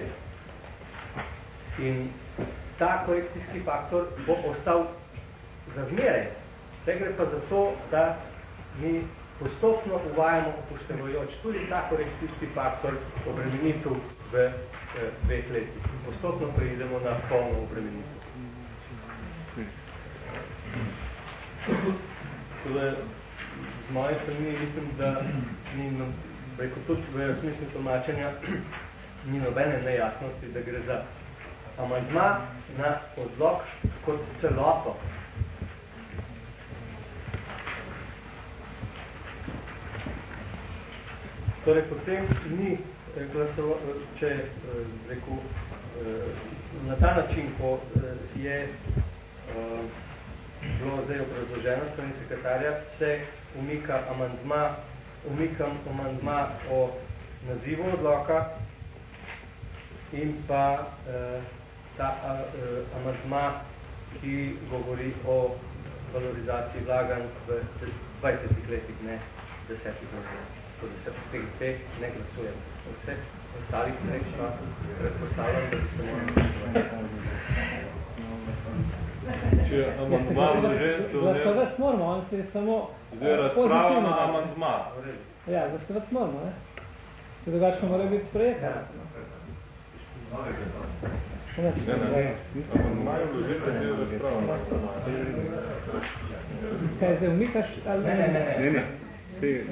In ta korekcijski faktor bo ostal za zmeraj. Vse gre pa za to, da mi postopno uvajamo upoštevajoč tudi ta korekcijski faktor obremenitev v eh, dveh letih. Postopno preidemo na polno obremenitev. Tole, z moje strani mislim, da ni, reko, tudi v smislu tolmačenja ni nobene nejasnosti, da gre za amandma na odlok kot celoto. Torej, potem ni glasoval, če rekel, na ta način, ko je bilo zdaj obrazloženo strani sekretarja, se umika amandma, umikam amandma o nazivu odloka in pa ta amandma, ki govori o valorizaciji vlaganj v dvajsetih letih, ne desetih letih. Tudi se po teh teh ne glasujem. Vse ostalih treh pa predpostavljam, da bi se morali. Če amandma vložen, to ne... Glasovati moramo, on se je samo... Zdaj razprava na amandma. Ja, glasovati moramo, ne? Če drugačno mora biti sprejet. Ne, ne, ne. Amandma je vložen, da je razprava na amandma. Kaj, zdaj umikaš ali ne? Ne, ne, ne. Ne, ne.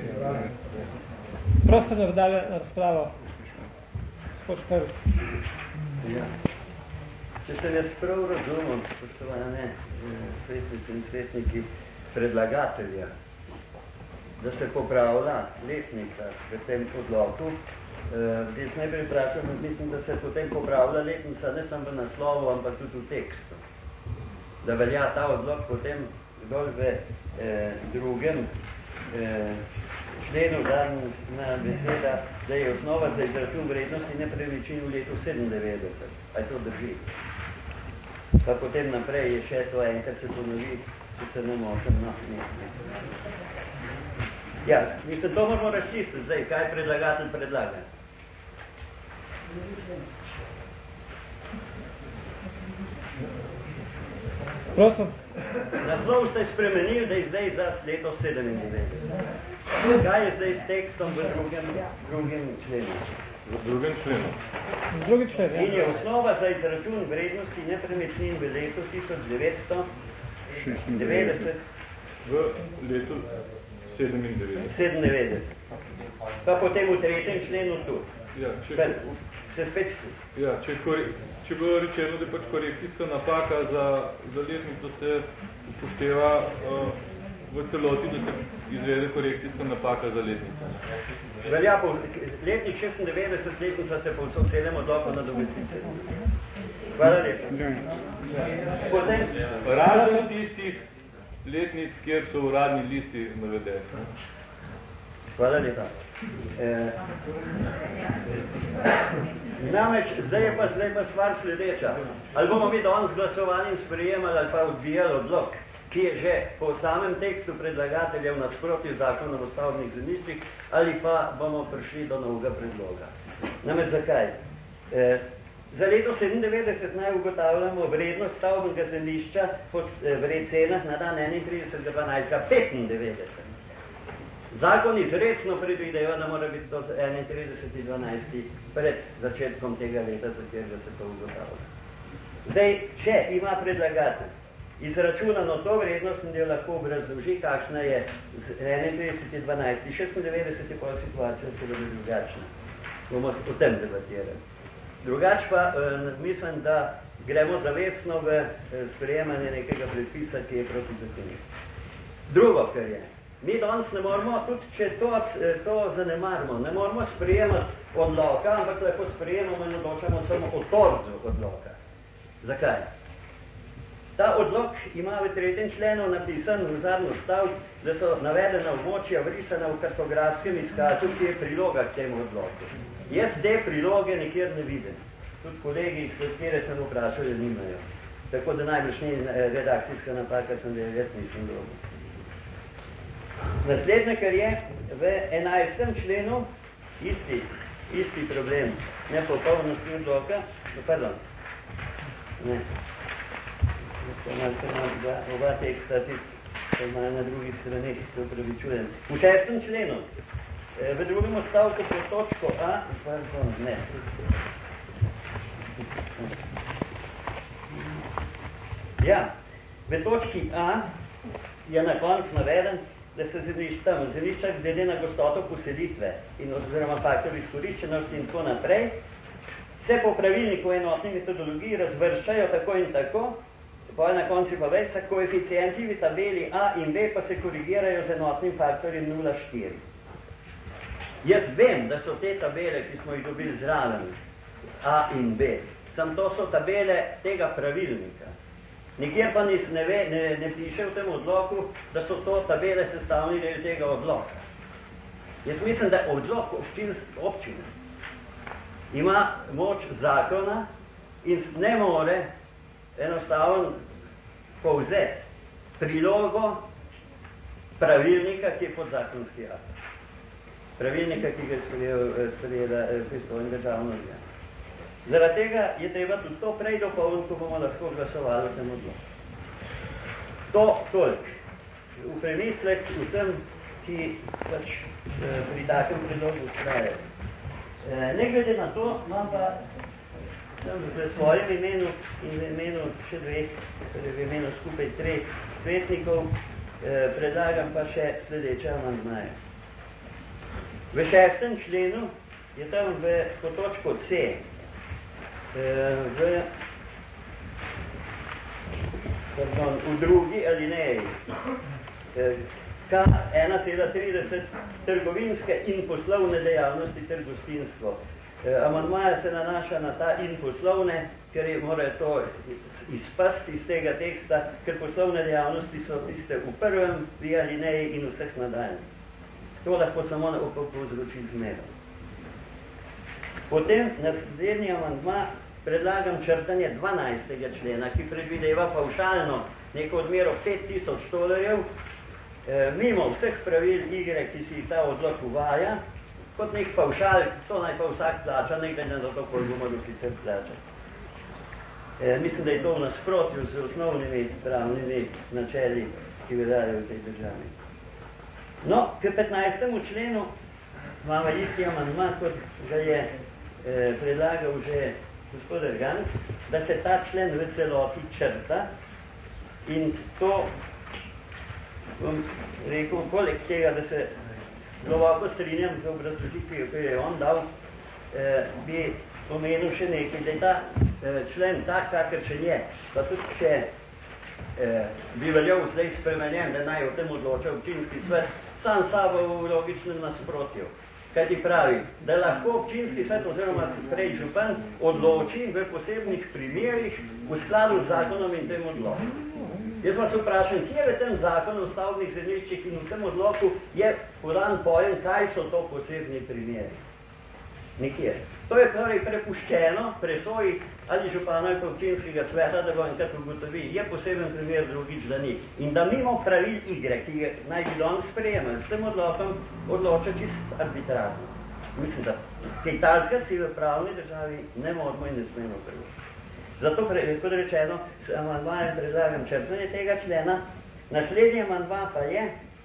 Prosto ne vdalje na razpravo. Spoč prvi. Ja. Če se ne sprav razumem, spoštovane svetnice in svetniki predlagatelja, da se popravlja letnica v tem odloku, bi jaz najprej vprašal, mislim, da se potem popravlja letnica ne samo v naslovu, ampak tudi v tekstu. Da velja ta odlok potem zgolj v eh, drugem eh, členu dan na beseda, da je osnova za izračun vrednosti nepremičnin v letu sedemindevetdeset. A to drži? Pa potem naprej je še to enkrat se ponovi, če se ne močem, no, ne, ne. Ja, mislim, to moramo razčistiti zdaj, kaj predlagatelj predlaga. Prosim. Naslov ste spremenili, da je zdaj za leto sedemindevetdeset. Kaj je zdaj s tekstom v drugem, drugem členu? V drugem členu. V drugi člen, ja. In je osnova za izračun vrednosti nepremičnin v letu tisoč devetsto devetdeset. V letu sedemindevetdeset. sedemindevetdeset. Pa potem v tretjem členu tu. Ja, če, Kaj, se spet... ja, če, če bilo rečeno, da je pač korekcijska napaka za, za letnico se upošteva uh, v celoti, da se izvede korekcijska napaka za letnico. Velja po letnik šestindevetdeset, letnica se po celem odloku na domestice. Hvala lepa. Potem... Razen tistih letnic, kjer so uradni listi navedeni. Hvala lepa. Eh, namreč, zdaj je pa, zdaj pa stvar sledeča. Ali bomo mi danes glasovali in sprejemali ali pa odbijali odlok, ki je že po samem tekstu predlagatelja v nasprotju zakonom o stavbnih zemljiščih, ali pa bomo prišli do novega predloga. Namreč, zakaj? Eh, za leto sedemindevetdeset naj ugotavljamo vrednost stavbnega zemljišča po eh, cenah na dan enaintridesetega dvanajstega petindevetdeset. Zakon izrecno predvideva, da mora biti to enaintrideseti dvanajsti pred začetkom tega leta, za katerega se to ugotavlja. Zdaj, če ima predlagatelj izračunano to vrednost in jo lahko obrazloži, kakšna je z enaintrideseti dvanajsti šestindevetdeset je pa situacija seveda drugačna. Bomo o tem debatirali. Drugač pa eh, mislim, da gremo zavestno v eh, sprejemanje nekega predpisa, ki je protizakonit. Drugo, kar je, mi danes ne moramo, tudi če to, to zanemarimo, ne moramo sprejemati odloka, ampak lahko sprejemamo in odločamo samo o torzu odloka. Zakaj? Ta odlok ima v tretjem členu napisan v zadnji stavek, da so navedena območja vrisana v kartografskem izkazu, ki je priloga k temu odloku. Jaz te priloge nikjer ne vidim. Tudi kolegi, s katere sem vprašal, je nimajo. Tako da najbrž ni redakcijska napaka, sem da je jaz nisem dobro. Naslednje, kar je v enajstem členu isti, isti problem nepopolnosti odloka, no, pardon, ne, oba teksta, to imajo na drugih straneh, se upravičujem. V šestem členu, v drugem odstavku pod točko A, pardon, ne, ja, v točki A je na koncu naveden, da se zemljišča, zemljišča glede na gostoto poselitve in oziroma faktor izkoriščenosti in tako naprej, se po pravilniku o enotni metodologiji razvrščajo tako in tako, pa na konci pa več, koeficienti v tabeli A in B pa se korigirajo z enotnim faktorjem nula celih štiri. Jaz vem, da so te tabele, ki smo jih dobili zraven, A in B, sam to so tabele tega pravilnika. Nikjer pa nis, ne, ve, ne, ne piše v tem odloku, da so to tabele sestavni del tega odloka. Jaz mislim, da odlok občine ima moč zakona in ne more enostavno povzeti prilogo pravilnika, ki je podzakonski akt. Pravilnika, ki ga je sprejela pristojna državna organ. Zaradi tega je treba tudi to prej dopolniti, ko bomo lahko glasovali v tem odloku. To toliko. V premislek vsem, ki pač pri takem predlogu ustrajajo. Ne glede na to, imam pa v svojem imenu in v imenu še dveh, torej v imenu skupaj treh svetnikov, predlagam pa še sledeče amandmaje. V šestem členu je tam v potočko C, v, pardon, v drugi alineji, K ena cela trideset trgovinske in poslovne dejavnosti ter gostinstvo. Amandmaja se nanaša na ta in poslovne, ker je mora to izpasti iz tega teksta, ker poslovne dejavnosti so tiste v prvem v alineji in vseh nadaljnih. To lahko samo povzroči zmedo. Potem naslednji amandma predlagam črtanje dvanajstega člena, ki predvideva pavšalno neko odmero pet tisoč tolarjev, mimo vseh pravil igre, ki si ta odlok uvaja, kot nek pavšal, to naj pa vsak plača, nekaj na to, koliko bomo do sicer plačati. E, mislim, da je to v nasprotju z osnovnimi pravnimi načeli, ki veljajo v tej državi. No, k petnajstemu členu imamo isti amandma, kot ga je e, predlagal že gospod Erganc, da se ta člen v celoti črta in to bom rekel, poleg tega, da se globoko strinjam z obrazložitvijo, ki je on dal, eh, bi omenil še nekaj, da je ta eh, člen tak, kakršen je, pa tudi če eh, bi veljal zdaj spremenjen, da naj o tem odloča občinski svet, sam sabo v logičnem nasprotju. Kaj ti pravi, da lahko občinski svet oziroma prej župan odloči v posebnih primerih v skladu z zakonom in tem odlokom. Jaz vas vprašam, kje v tem zakonu o stavbnih zemljiščih in v tem odloku je podan pojem, kaj so to posebni primeri? Nikjer. To je torej prepuščeno presoji ali župana ali občinskega sveta, da bo enkrat ugotovi, je poseben primer, drugič da ni. In da mimo pravil igre, ki je naj bi danes sprejemali, s tem odlokom odloča čist arbitrarno. Mislim, da kaj talka si v pravni državi ne moramo in ne smemo prvosti. Zato, kot rečeno, s amandmajem predlagam črtanje tega člena. Naslednji amandma pa je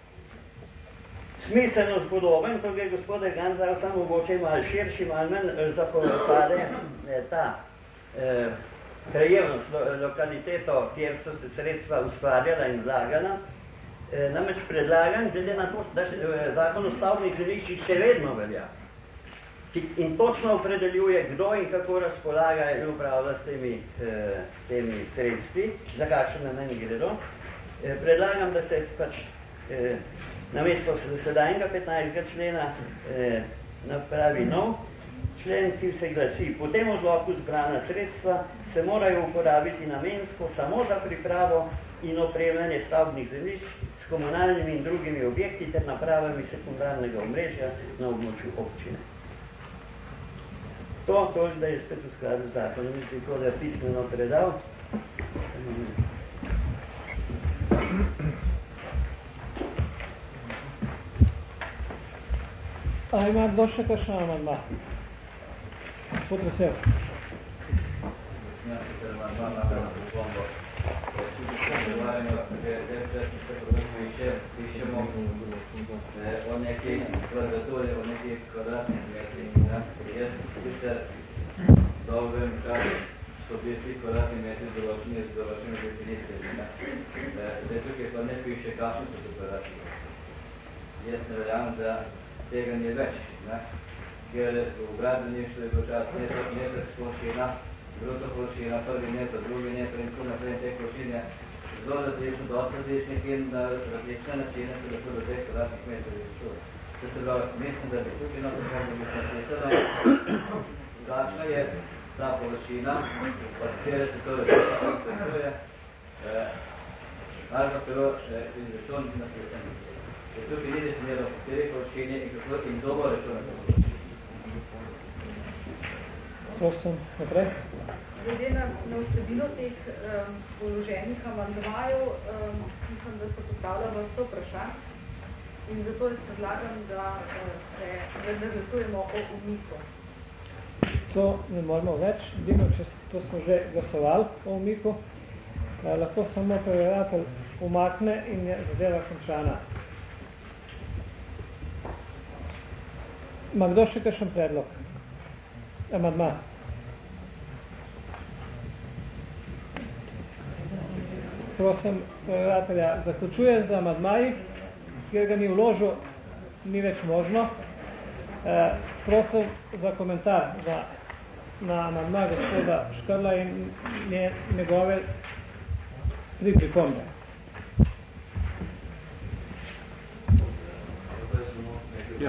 smiselno spodoben, ko je gospod Erganc dal samo mogoče malo širši, malo manj zapovedpade ta eh, krajevnost, lo, lokaliteto, kjer so se sredstva ustvarjala in vlagala. Eh, namreč predlagam, glede na to, da se eh, zakon o stavbnih zemljiščih še vedno velja in točno opredeljuje, kdo in kako razpolaga in upravlja s temi, eh, temi sredstvi, za kakšen namen gredo. Eh, predlagam, da se pač eh, namesto sedajnega petnajstega člena eh, napravi nov člen, ki se glasi: po tem odloku zbrana sredstva se morajo uporabiti namensko samo za pripravo in opremljanje stavbnih zemljišč s komunalnimi in drugimi objekti ter napravami sekundarnega omrežja na območju občine. To, to, da je spet v skladu z zakonom, mislim, ko da je pismeno predal. A ima kdo še kakšen amandma? Gospod Vesel. Ja, sicer amandma na pripombo. pišemo o nekih kvadraturi, o nekih kvadratnih metrih. Jaz sicer dolgem času so bili ti kvadratni metri določeni z določene definicije. Zdaj tukaj pa ne piše, kakšni so to kvadratni. Jaz ne verjamem, da tega ni več. Ker v gradbeništvu je bil čas metrsk površina, bruto površina, prvi metr, drugi metr in tako naprej te površine zelo različno, dosti različnih in na različne načine se lahko do teh kvadratnih metrov izračuje. To se pravi, mislim, da bi tukaj na pomožno bi napisano, kakšna je ta površina, od katere se to različuje, ali pa celo izračun napisano. Ker tukaj ni definirano, po kateri površini in kako in kdo bo računati. Prosim, naprej. Glede na, na vsebino teh um, položenih amandmajev, um, mislim, da se postavlja vrsto vprašanj in zato jaz predlagam, da uh, se da glasujemo o umiku. To ne moramo več, edino, če to smo že glasovali o umiku, eh, lahko samo preverjatelj umakne in je zadeva končana. Ima kdo še kakšen predlog? Amandma. Prosim, preverjatelja, zaključujem z amandmaji, kjer ga ni vložil, ni več možno. Eh, prosim za komentar za, na amandma gospoda Škrla in nje, njegove tri pripombe. Ja.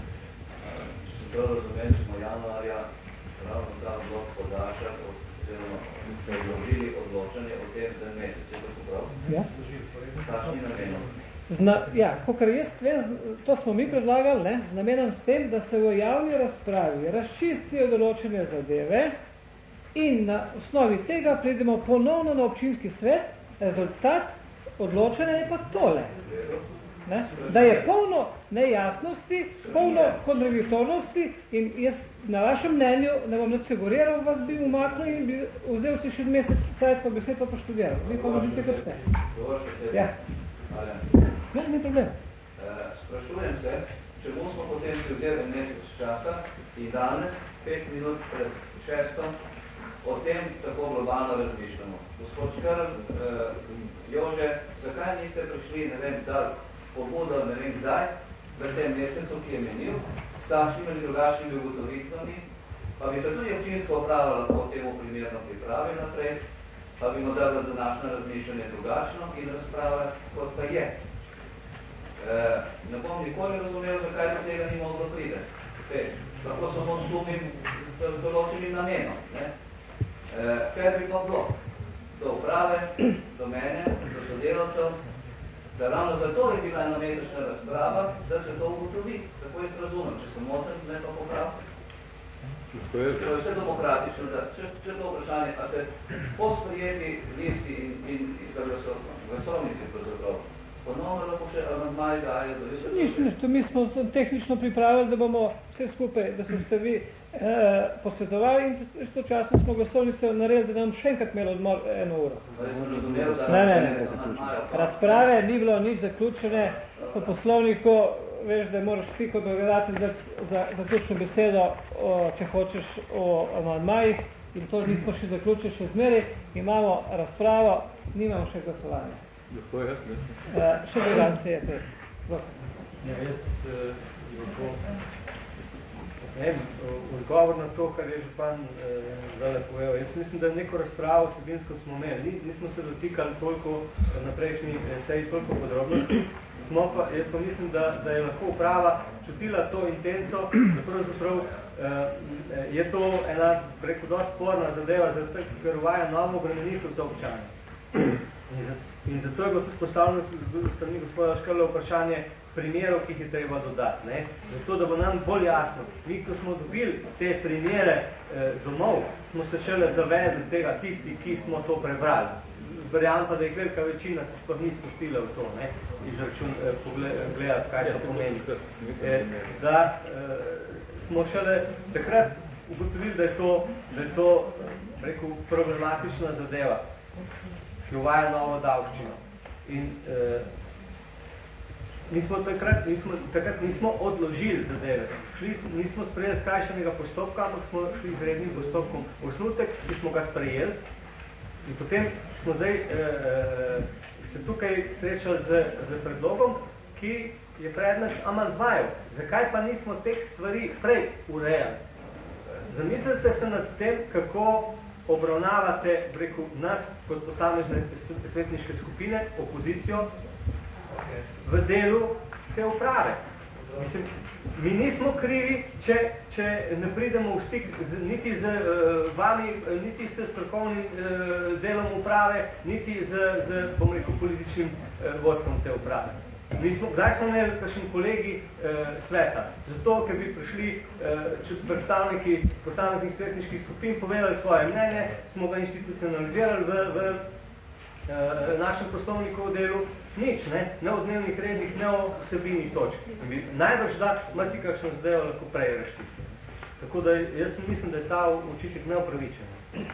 To razumeli smo januarja, ravno ta blok podaša, oziroma ste odložili odločanje o tem za mesec, je to prav? Ja. Kakšni namenom? Zna, ja, kakor jaz vem, to smo mi predlagali, ne, z namenom s tem, da se v javni razpravi razčistijo določene zadeve in na osnovi tega pridemo ponovno na občinski svet, rezultat odločanja je pa tole. Ne? Da je polno nejasnosti, polno kontradiktornosti in jaz na vašem mnenju ne bom nadseguriral, vas bi umaknil in bi vzel si še mesec cajt, pa bi se pa poštudiral. Vi pa možete kot ste. Ja. Ne, ni problem. Sprašujem se, če bomo smo potem si vzeli mesec časa in danes, pet minut pred šestom, o tem tako globalno razmišljamo. Gospod Škrl, Jože, zakaj niste prišli, ne vem, da pobudo, ne vem kdaj, v tem mesecu, ki je menil, s takšnimi ali drugačnimi ugotovitvami, pa bi se tudi občinsko uprava lahko temu primerno pripravili naprej, pa bi morda za današnje razmišljanje drugačno in razprava, kot pa je. E, ne bom nikoli razumel, zakaj do tega ni moglo pride. Lahko samo sumim z določenim namenom. Ne? E, kaj bi pa bilo? Do uprave, do mene, do sodelavcev, da ravno zato je bila ena mesečna razprava, da se to ugotovi. Tako jaz razumem, če sem moten, ne pa popravim. To je vse demokratično, da če, če to vprašanje, a se po sprijeti listi in, in, in glasovnici pravzaprav, ponovno lahko še amandmaji daje do visoke. Nič, nič, mi smo tehnično pripravili, da bomo vse skupaj, da so ste vi eh, posvetovali in istočasno smo glasovnice naredili, da nam še enkrat imeli odmor eno uro. Ne, ne, ne. Razprave ni bilo nič zaključene, po poslovniku veš, da moraš ti kot organizator za, za zaključno besedo, o, če hočeš, o amandmajih in to nismo še zaključili, še zmeri, imamo razpravo, nimamo še glasovanja. Lahko jaz, ne? Uh, še gledalce je te. Prosim. Ja, jaz lahko ne vem, odgovor na to, kar je župan eh, zdaj povedal. Jaz mislim, da neko razpravo vsebinsko smo imeli. Nismo se dotikali toliko na prejšnji seji, toliko podrobnosti. Smo pa, jaz pa mislim, da, da je lahko uprava čutila to intenco, da pravzaprav eh, je to ena, preko dosti sporna zadeva, zato ker uvaja novo obremenitev za občane. In zato je bilo tudi postavljeno z strani gospoda Škrla vprašanje primerov, ki jih je treba dodati. Ne? Zato, da bo nam bolj jasno. Mi, ko smo dobili te primere eh, domov, smo se šele zavedli tega tisti, ki smo to prebrali. Verjam pa, da je velika večina se sploh ni spustila v to, ne? Izračun, eh, pogledati, kaj to pomeni. Eh, da eh, smo šele takrat ugotovili, da je to, da je to rekel, problematična zadeva. ki uvaja novo davščino. In uh, nismo takrat, nismo, takrat nismo odložili zadeve. Šli, nismo sprejeli skrajšanega postopka, ampak smo šli z rednim postopkom osnutek, ki smo ga sprejeli. In potem smo zdaj uh, se tukaj srečali z, z predlogom, ki je predmet amandmajev. Zakaj pa nismo teh stvari prej urejali? Zamislite se nad tem, kako obravnavate preko nas kot posamezne svetniške skupine, opozicijo, v delu te uprave. Mislim, mi nismo krivi, če, če ne pridemo v stik z, niti z uh, vami, niti s strokovnim uh, delom uprave, niti z, z bom rekel, političnim uh, vodstvom te uprave. Mi smo, kdaj smo imeli kakšen kolegi uh, sveta? Zato, ker bi prišli uh, predstavniki posameznih svetniških skupin, povedali svoje mnenje, smo ga institucionalizirali v, v uh, našem poslovniku delu. Nič, ne, ne o dnevnih rednih, ne o vsebini točk. Najbrž da, ima si kakšno zadevo lahko prej reštiti. Tako da jaz mislim, da je ta očitek neopravičen.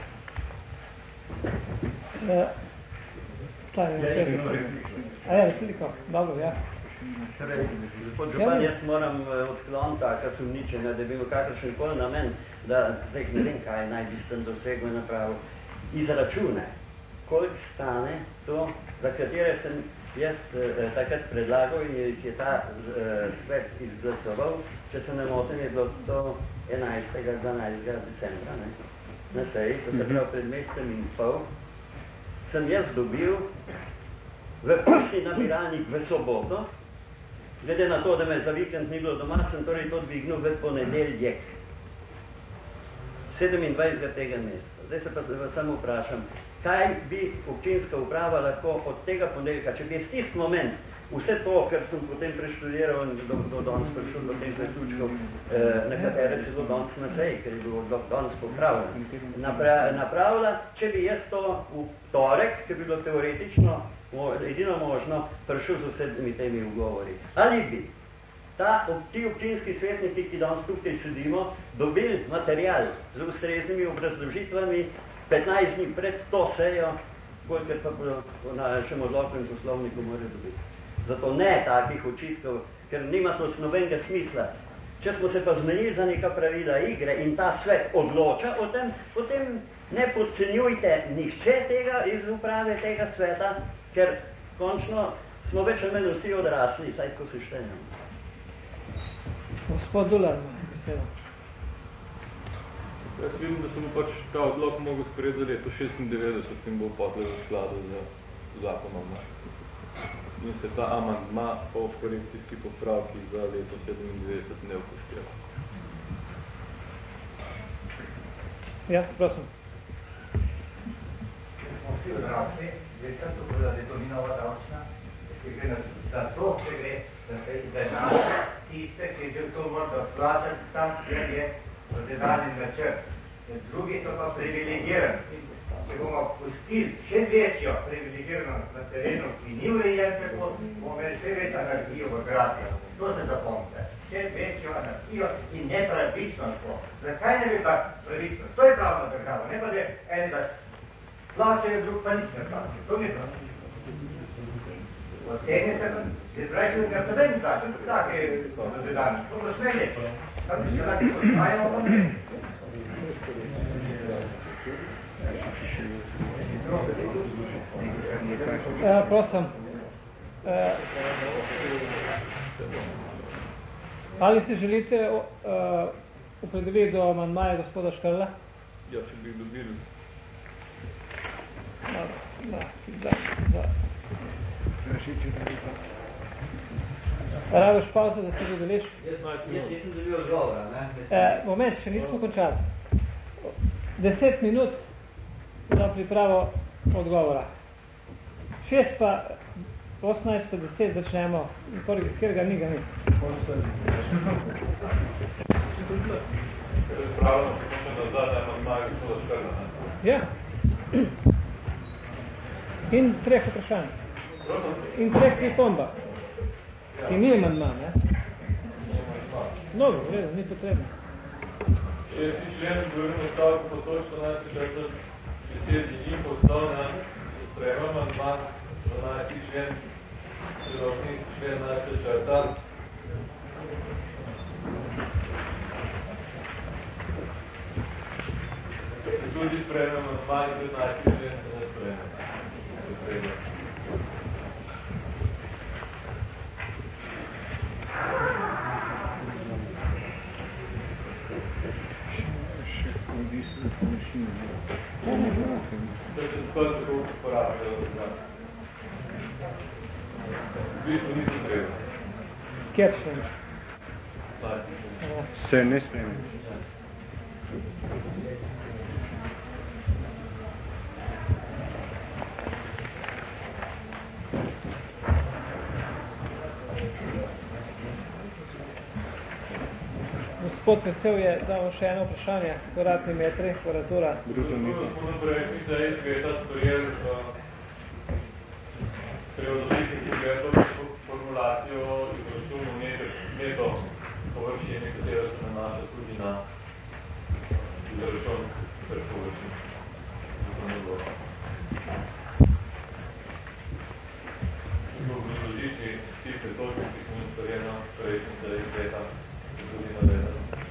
Ja. Ta je nekaj. A je, replika. Dobro, ja. Gospod Župan, jaz moram odkloniti taka sumničenja, da bi bil kakršen koli namen, da zdaj ne vem, kaj naj bi s tem dosegel in napravil. Izračune, koliko stane to, za katere sem jaz eh, takrat predlagal in je, je ta eh, svet izglasoval, če se ne motim, je bilo to enajstega dvanajstega decembra, ne, na seji, to se pravi pred mesecem in pol, sem jaz dobil v poštni nabiralnik v soboto, glede na to, da me za vikend ni bilo doma, sem torej to dvignil v ponedeljek, sedemindvajsetega tega meseca. Zdaj se pa samo vprašam, kaj bi občinska uprava lahko od tega ponedeljka, če bi v tist moment vse to, kar sem potem preštudiral in do, do danes prišel do teh zaključkov, eh, nekatere celo danes na seji, ker je bilo danes popravljeno, napra, napravila, če bi jaz to v torek, ker bi bilo teoretično edino možno, prišel z vsemi temi ugovori. Ali bi ta, ti občinski svetniki, ki danes tukaj sedimo, dobili material z ustreznimi obrazložitvami petnajst dni pred to sejo, kolikor pa po našem odloku in poslovniku mora dobiti. Zato ne takih očitkov, ker nima to nobenega smisla. Če smo se pa zmenili za neka pravila igre in ta svet odloča o tem, potem ne podcenjujte nihče tega iz uprave tega sveta, ker končno smo več ali manj vsi odrasli, saj ko se štenjamo. Gospod Dular, besedo. Jaz vidim, da sem pač ta odlok mogel sprejeti za leto šestindevetdeset in bo potlej v skladu z zakonom. In se ta amandma o korekcijski popravki za leto sedemindevetdeset ne upošteva. Ja, prosim. Smo vsi odrasli, zdaj sem to povedal, da je to ni nova davčna, za to se gre, da naša tiste, ki je že to morda odplačati, tam kjer je rozdedanen načrt. Drugi so pa privilegirani. Če bomo pustili še večjo privilegiranost na terenu, ki ni urejen tako, bomo imeli še več anarhijo v gradju. To se zapomnite. Še večjo anarhijo in nepravičnost. Zakaj ne bi pa pravičnost? To je pravna država, ne pa da en da plačajo, drug pa nič ne plačajo. To ni prav. Od tega se izbrašili, ker se vem plačajo, tako je rozdedanost. To bo sve lepo. Tam bi se lahko poznajamo, pa ne. Uh, prosim, uh, ali se želite uh, opredeliti do amandmaja gospoda Škrla? Ja, če bi dobili. Da, da, da, da. Rabiš pauzo, da se dodeliš? Jaz nisem dobil odgovora, ne? Uh, moment, še nismo končali. Deset minut za pripravo odgovora. Šest pa osemnajst pa deset začnemo, ker ga ni, ga ni. Pravno se počne nazad, da ima zmaj gospoda Škrla, ne? Ja. In treh vprašanj. In treh pripomba. Ki ni amandma, ne? Mnogo, vredo, ni potrebno. Če si člen govorimo stavko po točko, naj se četrti deset in postavlja sprejema amandma, dvanajsti člen, celotni člen najprej črta. Tudi sprejema amandma in petnajsti člen se ne sprejema. Da se spet tako uporabljajo. V bistvu niso treba. Kjer še? Se ne sprejme. Gospod Vesel je dal še eno vprašanje, kvadratni metri, kvadratura. Bruto meter. Smo na projektni seji sveta sprejeli preodolitih pogledov formulacijo izračunu neto površine, katero se nanaša tudi na izračun površin. Smo v obrazložitvi tiste točke, ki smo sprejeli na projektni seji sveta, tudi navedeno.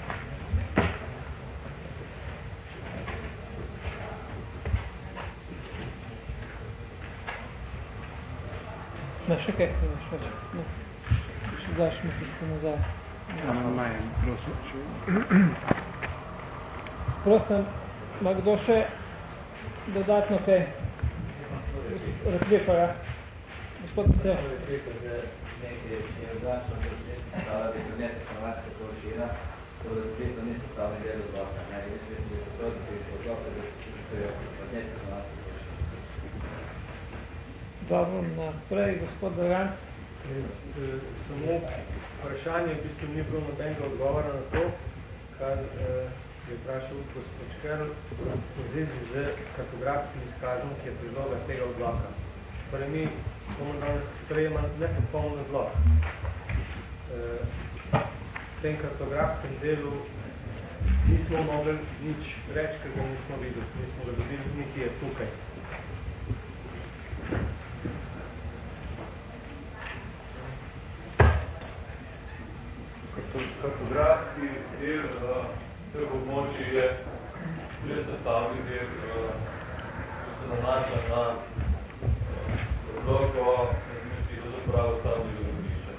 No, še kaj se neš več? No. Še daš mi tisto nazaj. Amandmajem, prosim. Prosim, ima kdo še dodatno kaj? Replika, ja? Gospod Vesel. Replika, da nekaj je odračno, da se stavlja, da je nekaj stanovanjska površina, to da spletno niso stavni del odloka. Ne, jaz mislim, da je to, da je odloka, da se od nekaj stanovanjska površina. Dobro, naprej, gospod Dragan. Samo vprašanje, v bistvu ni bilo nobenega odgovora na to, kar je vprašal gospod Škerl v zvezi z kartografskim izkazom, ki je predloga tega odloka. Torej mi bomo danes sprejemali nepopoln odlok. V tem kartografskem delu nismo mogli nič reči, ker ga nismo videli, nismo ga dobili, niti je tukaj. Kartografski del teh območij je že sestavni del, ki se nanaša na odlok o nadomestilu za uporabo stavbnega zemljišča.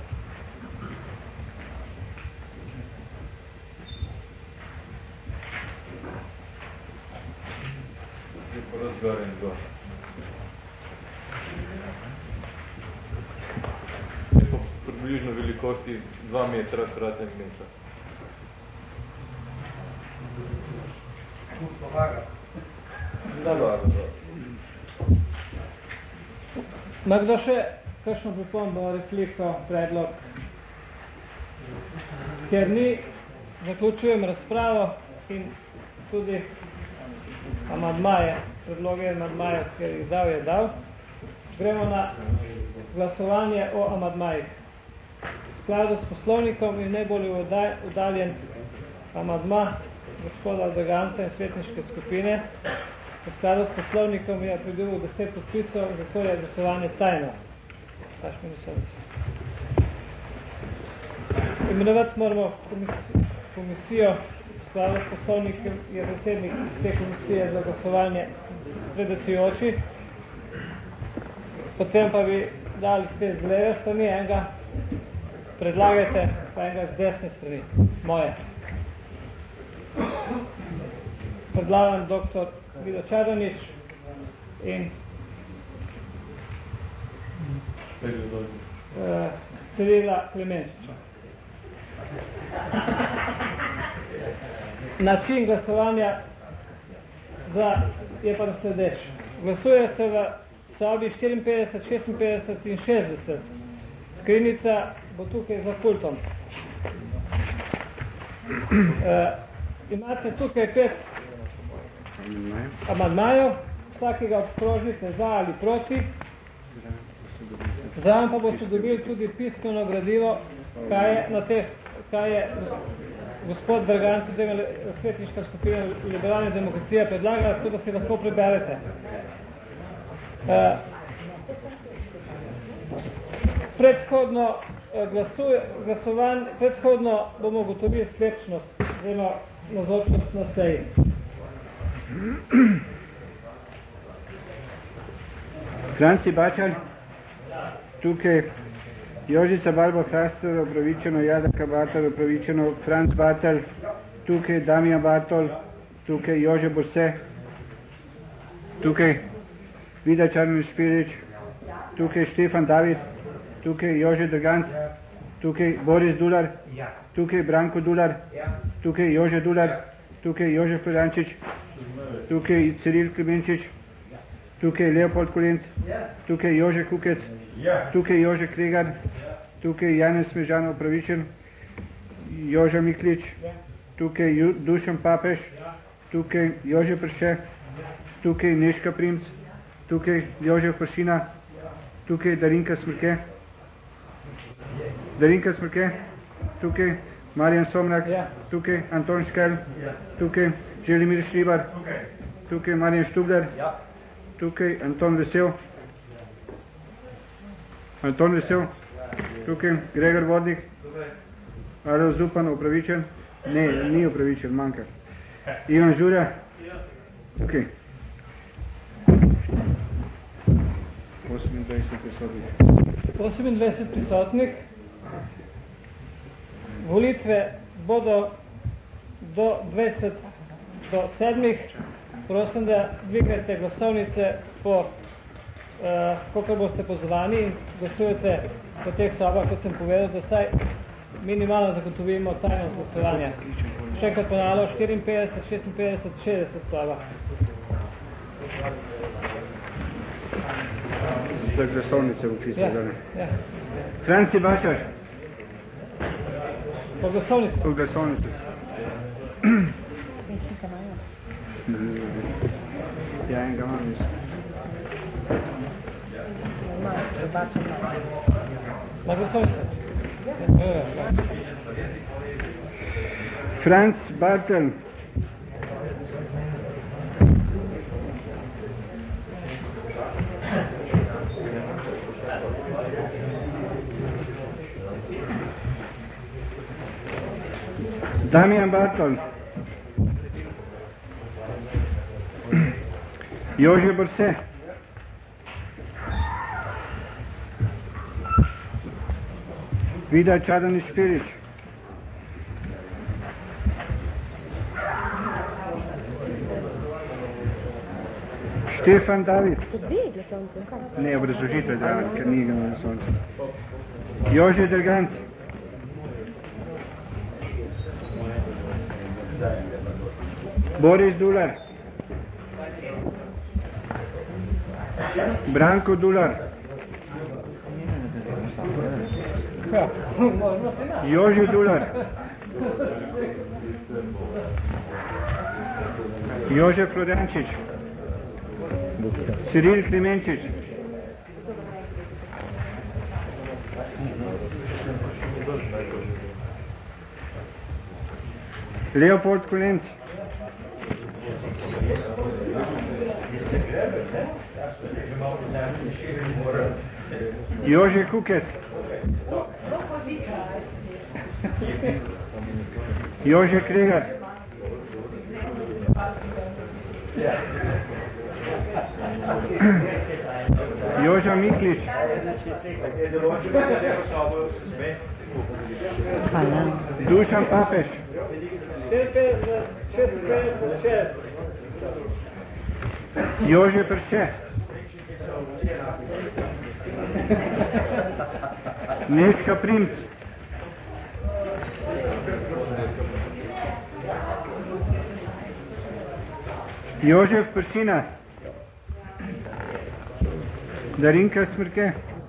Je pa razgarjen do. Je pa približno velikosti dva metra krat en metra. Pomaga. Da, da, da. Ma kdo še kakšno pripombo, repliko, predlog? Ker ni, zaključujem razpravo in tudi amandmaje, predloge amandmaje, ker jih dal je dal. Gremo na glasovanje o amandmajih. V skladu s poslovnikom je najbolj udaljen amandma gospoda Draganta in svetniške skupine. V skladu s poslovnikom je pridobil deset podpisov, zato je glasovanje tajno. Taš mi imenovati moramo komisijo. V skladu s poslovnikom je predsednik te komisije za glasovanje predsedujoči. Potem pa bi dali spet z leve strani, enega predlagajte, pa enega z desne strani, moje. Predlagam doktor Vido Čadonič in uh, Cirila Klemenčiča. Način glasovanja za, je pa nasledeč. Glasuje se v sobi štiriinpetdeset, šestinpetdeset in šestdeset. Skrinjica bo tukaj za pultom. Uh, imate tukaj pet amandmajev, vsakega obkrožite za ali proti. Zraven pa boste dobili tudi pismeno gradivo, kaj je, na te, kaj je gospod Dragan, svetniška skupina Liberalne demokracije predlagala, tako da si lahko preberete. Uh, predhodno uh, glasuje, glasovan, predhodno bomo ugotovili sklepčnost, oziroma navzočnost na seji. Franci Bačar, tukaj Jožica Barbo Hraster, opravičeno, Jadranka Bartol, opravičeno, Franc Bartel, tukaj Damjan Bartol, tukaj Jože Borse, tukaj Vida Čarnović-Špirić, tukaj Štefan David, tukaj Jože Drganc, tukaj Boris Dular, tukaj Branko Dular, tukaj Jože Dular, tukaj Jože Florjančič, tukaj Ciril Klemenčič, tukaj Leopold Kolenc, tukaj Jože Kukec, tukaj Jože Kregar, tukaj Janez Smežan, opravičen, Joža Miklič, tukaj Dušan Papež, tukaj Jože Prše, tukaj Neška Primc, tukaj Jožef Pršina, tukaj Darinka Smrke, Darinka Smrke, tukaj Marjan Somrak, tukaj Anton Škel, tukaj Želimir Šribar, tukaj Marjan Štubler, tukaj Anton Vesel, Anton Vesel, tukaj Gregor Vodnik, Aro Zupan, opravičen, ne, ni opravičen, manjka. Ivan Žurja, tukaj. osemindvajset prisotnih. osemindvajset prisotnih. Volitve bodo do dvajset do sedmih. Prosim, da dvigajte glasovnice po, uh, koliko boste pozvani in glasujete po teh sobah, kot sem povedal, da saj minimalno zagotovimo tajnost glasovanja. Še enkrat ponavljam, štiriinpetdeset, šestinpetdeset, šestdeset sobah. Za glasovnice v pismu, ja, da ne. Ja. Franci Bačar. Po glasovnice. Po glasovnice. Ja, enega imam mislim. Na glasovnice. Franc Bartel. Damjan Bartol. Jože Borse. Vida Čarnović-Špirić. Štefan David. Ne, obrazložitev, ker ni ga na soncu. Jože Drganc. Boris Dular. Branko Dular. Jože Dular. Jože Florjančič. Ciril Klemenčič. Leopold Kolenc. Jože Kukec. Jože Kregar. Joža Miklič. Dušan Papež. Jože Prše. Neška Primc. Jožef Pršina. Darinka Smrke.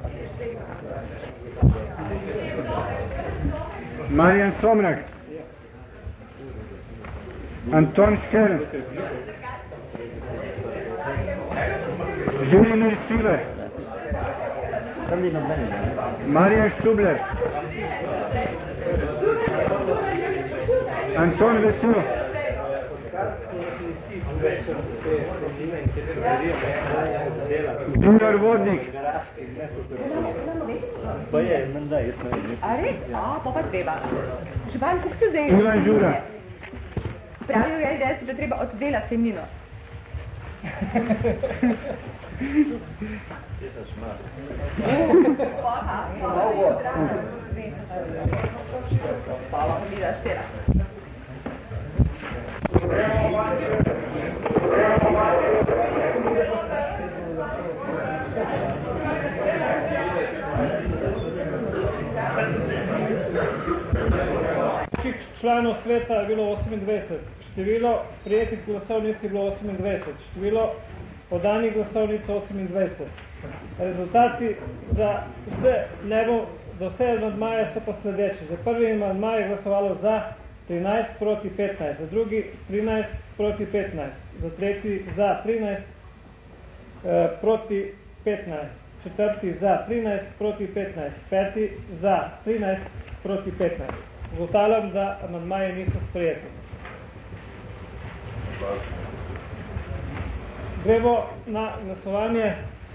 Marjan Somrak. Anton Škel. Želimir Šribar. Marjan Štubler. Anton Vesel. Indor Vodnik. Pa je, menda, jaz ne vem. A res? A, pa pa treba. Župan, kako se zdaj? Ivan Žura. Pravijo je, da je treba oddelati temnino. Jaz sem smar. Hvala, vida štera. Članov sveta je bilo osemindvajset, število prijetih glasovnic je bilo osemindvajset, število podanih glasovnic osemindvajset. Rezultati za vse nebo, za vse amandmaje so pa sledeči. Za prvi amandmaj je glasovalo za trinajst proti petnajst, za drugi trinajst proti petnajst, za tretji za trinajst eh, proti petnajst, četrti za trinajst proti petnajst, peti za trinajst proti petnajst. Ugotavljam, da amandmaji niso sprejeti. Gremo na glasovanje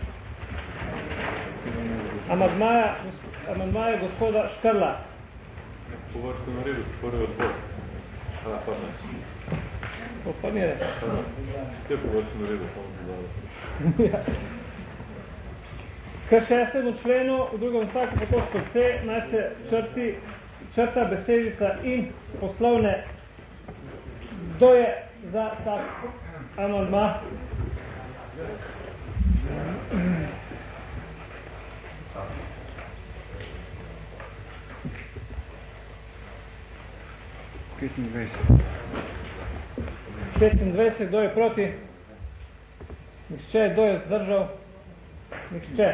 amandmaja, amandmaja gospoda Škrla. Po vrstu naredil prvi odbor. A, pa ne. To pa ni reč. Kje po vrstu naredil, pa bom dodal. K šestemu členu v drugem stavku po točko C naj se črti črta besedica in poslovne. Kdo je za tak amandma? petindvajset, kdo je proti? Nihče, kdo je zdržal? Nihče.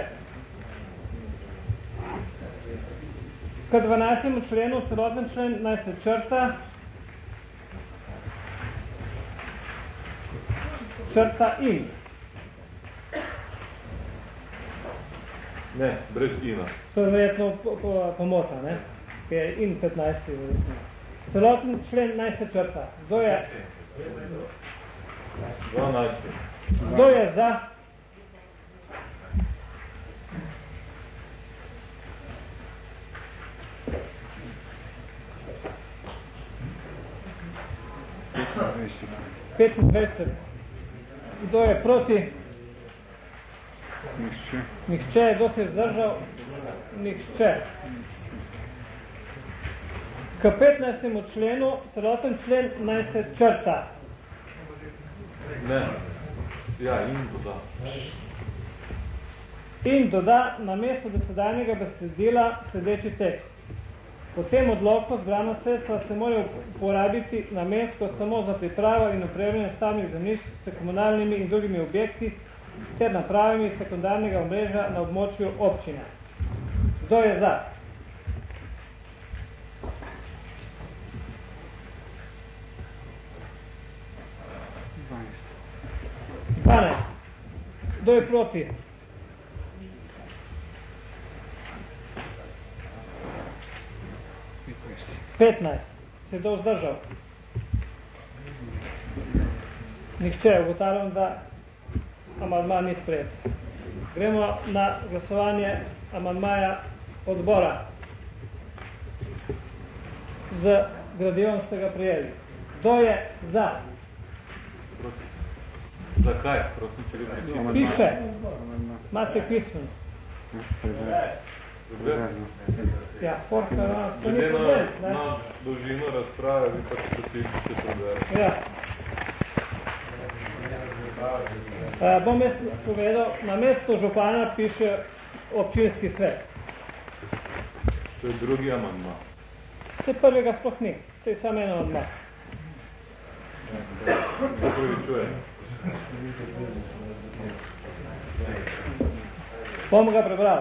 K dvanajstemu členu, celoten člen, naj se črta črta in. Ne, brez ina. To je verjetno pomota, ne? Ker je in petnajsti. Celoten člen naj se črta. Kdo je? dvanajsti. Kdo je za? petindvajset. Kdo je proti? Nihče. Nihče. Kdo se je zdržal? Nihče. K petnajstemu členu, celoten člen naj se črta. Ne. Ja, in doda. In doda na mesto dosedanjega besedila sledeči tekst. Po tem odloku zbrana sredstva se morajo uporabiti namensko samo za pripravo in opremljanje stavnih zemljišč s komunalnimi in drugimi objekti ter napravami sekundarnega omrežja na območju občine. Kdo je za? dvanajst. Kdo je proti? petnajst. Se je kdo vzdržal? Nihče. Ugotavljam, da amandma ni sprejet. Gremo na glasovanje amandmaja odbora. Z gradivom ste ga prijeli. Kdo je za? Zakaj? Prosim, če li pričemo. Piše. Imate pismen. Ja, porka, to ni problem. Na, na dolžino razprave, vi pa specifične probleme. Ja. Uh, bom jaz povedal, na mesto župana piše občinski svet. To je drugi amandma. Se prvega sploh ni, se je samo eno amandma. Zapravičujem. Bom ga prebral.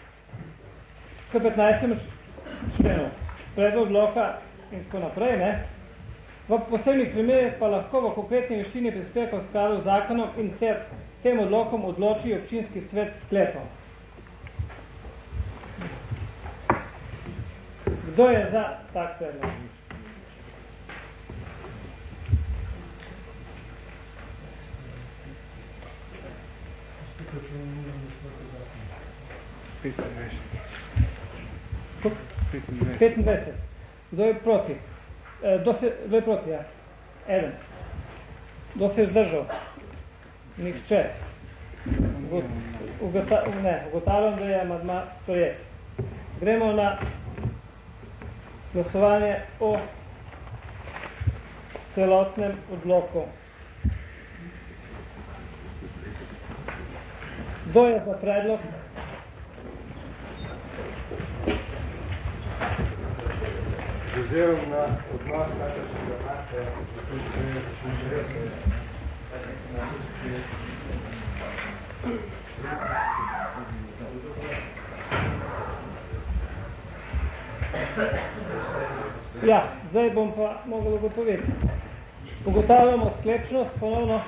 K petnajstemu členu predlog odloka in tako naprej, ne? V posebnih primerih pa lahko v konkretni višini prispevka v skladu z zakonom in ter tem odlokom odloči občinski svet sklepom. Kdo je za tak predlog? petindvajset. petindvajset. Kdo je proti? E, kdo, se, kdo je proti, ja? Eden. Kdo se je zdržal? Nihče. Ugota, ne, ugotavljam, da je amadma sprejet. Gremo na glasovanje o celotnem odloku. Kdo je za predlog? Z ozirom na odnos kakršnega imate, Ja, zdaj bom pa mogel ugotoviti. Ugotavljamo sklepčnost ponovno.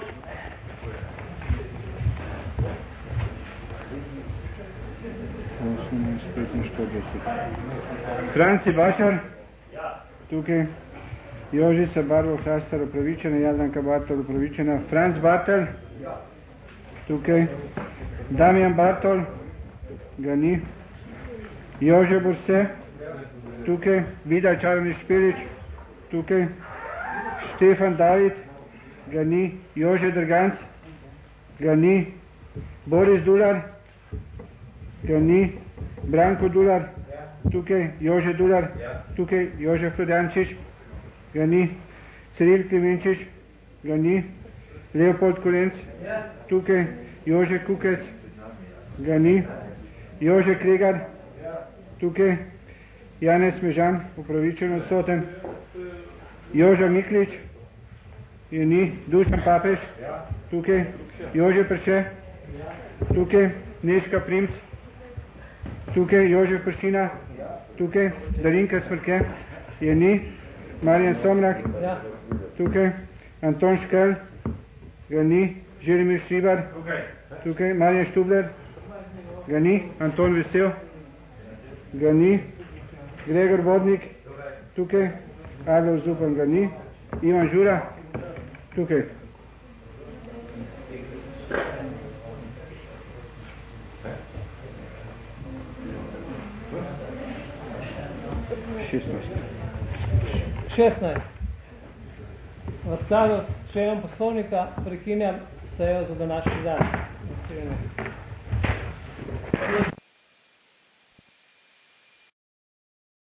Franci Bašar, tukaj, Jožica Barbo Hrastar upravičena, Jadranka Bartol upravičena, Franc Bartel, tukaj, Damjan Bartol, ga ni, Jože Borse, tukaj, Vida Čarnič Špilič, tukaj, Štefan David, ga ni, Jože Drganc, ga ni, Boris Dular, ga ni, Branko Dular, tukaj, Jože Dular, tukaj, Jože Flodjančič, ga ni, Ciril Klemenčič, ga ni, Leopold Kolenc, tukaj, Jože Kukec, ga ni, Jože Kregar, tukaj, Janez Mežan, upravičeno odsoten, Joža Miklič, je ni, Dušan Papež, tukaj, Jože Prše, tukaj, Neška Primc, tukaj, Jožef Pršina, tukaj, Darinka Smrke, je ni, Marjan Somrak, tukaj, Anton Škel, ga ni, Želimir Šribar, tukaj, Marjan Štubler, ga ni, Anton Vesel, ga ni, Gregor Vodnik, tukaj, Adolf Zupan, ga ni, Ivan Žura, tukaj. šestnajst. V skladu s členom poslovnika prekinjam sejo za današnji dan.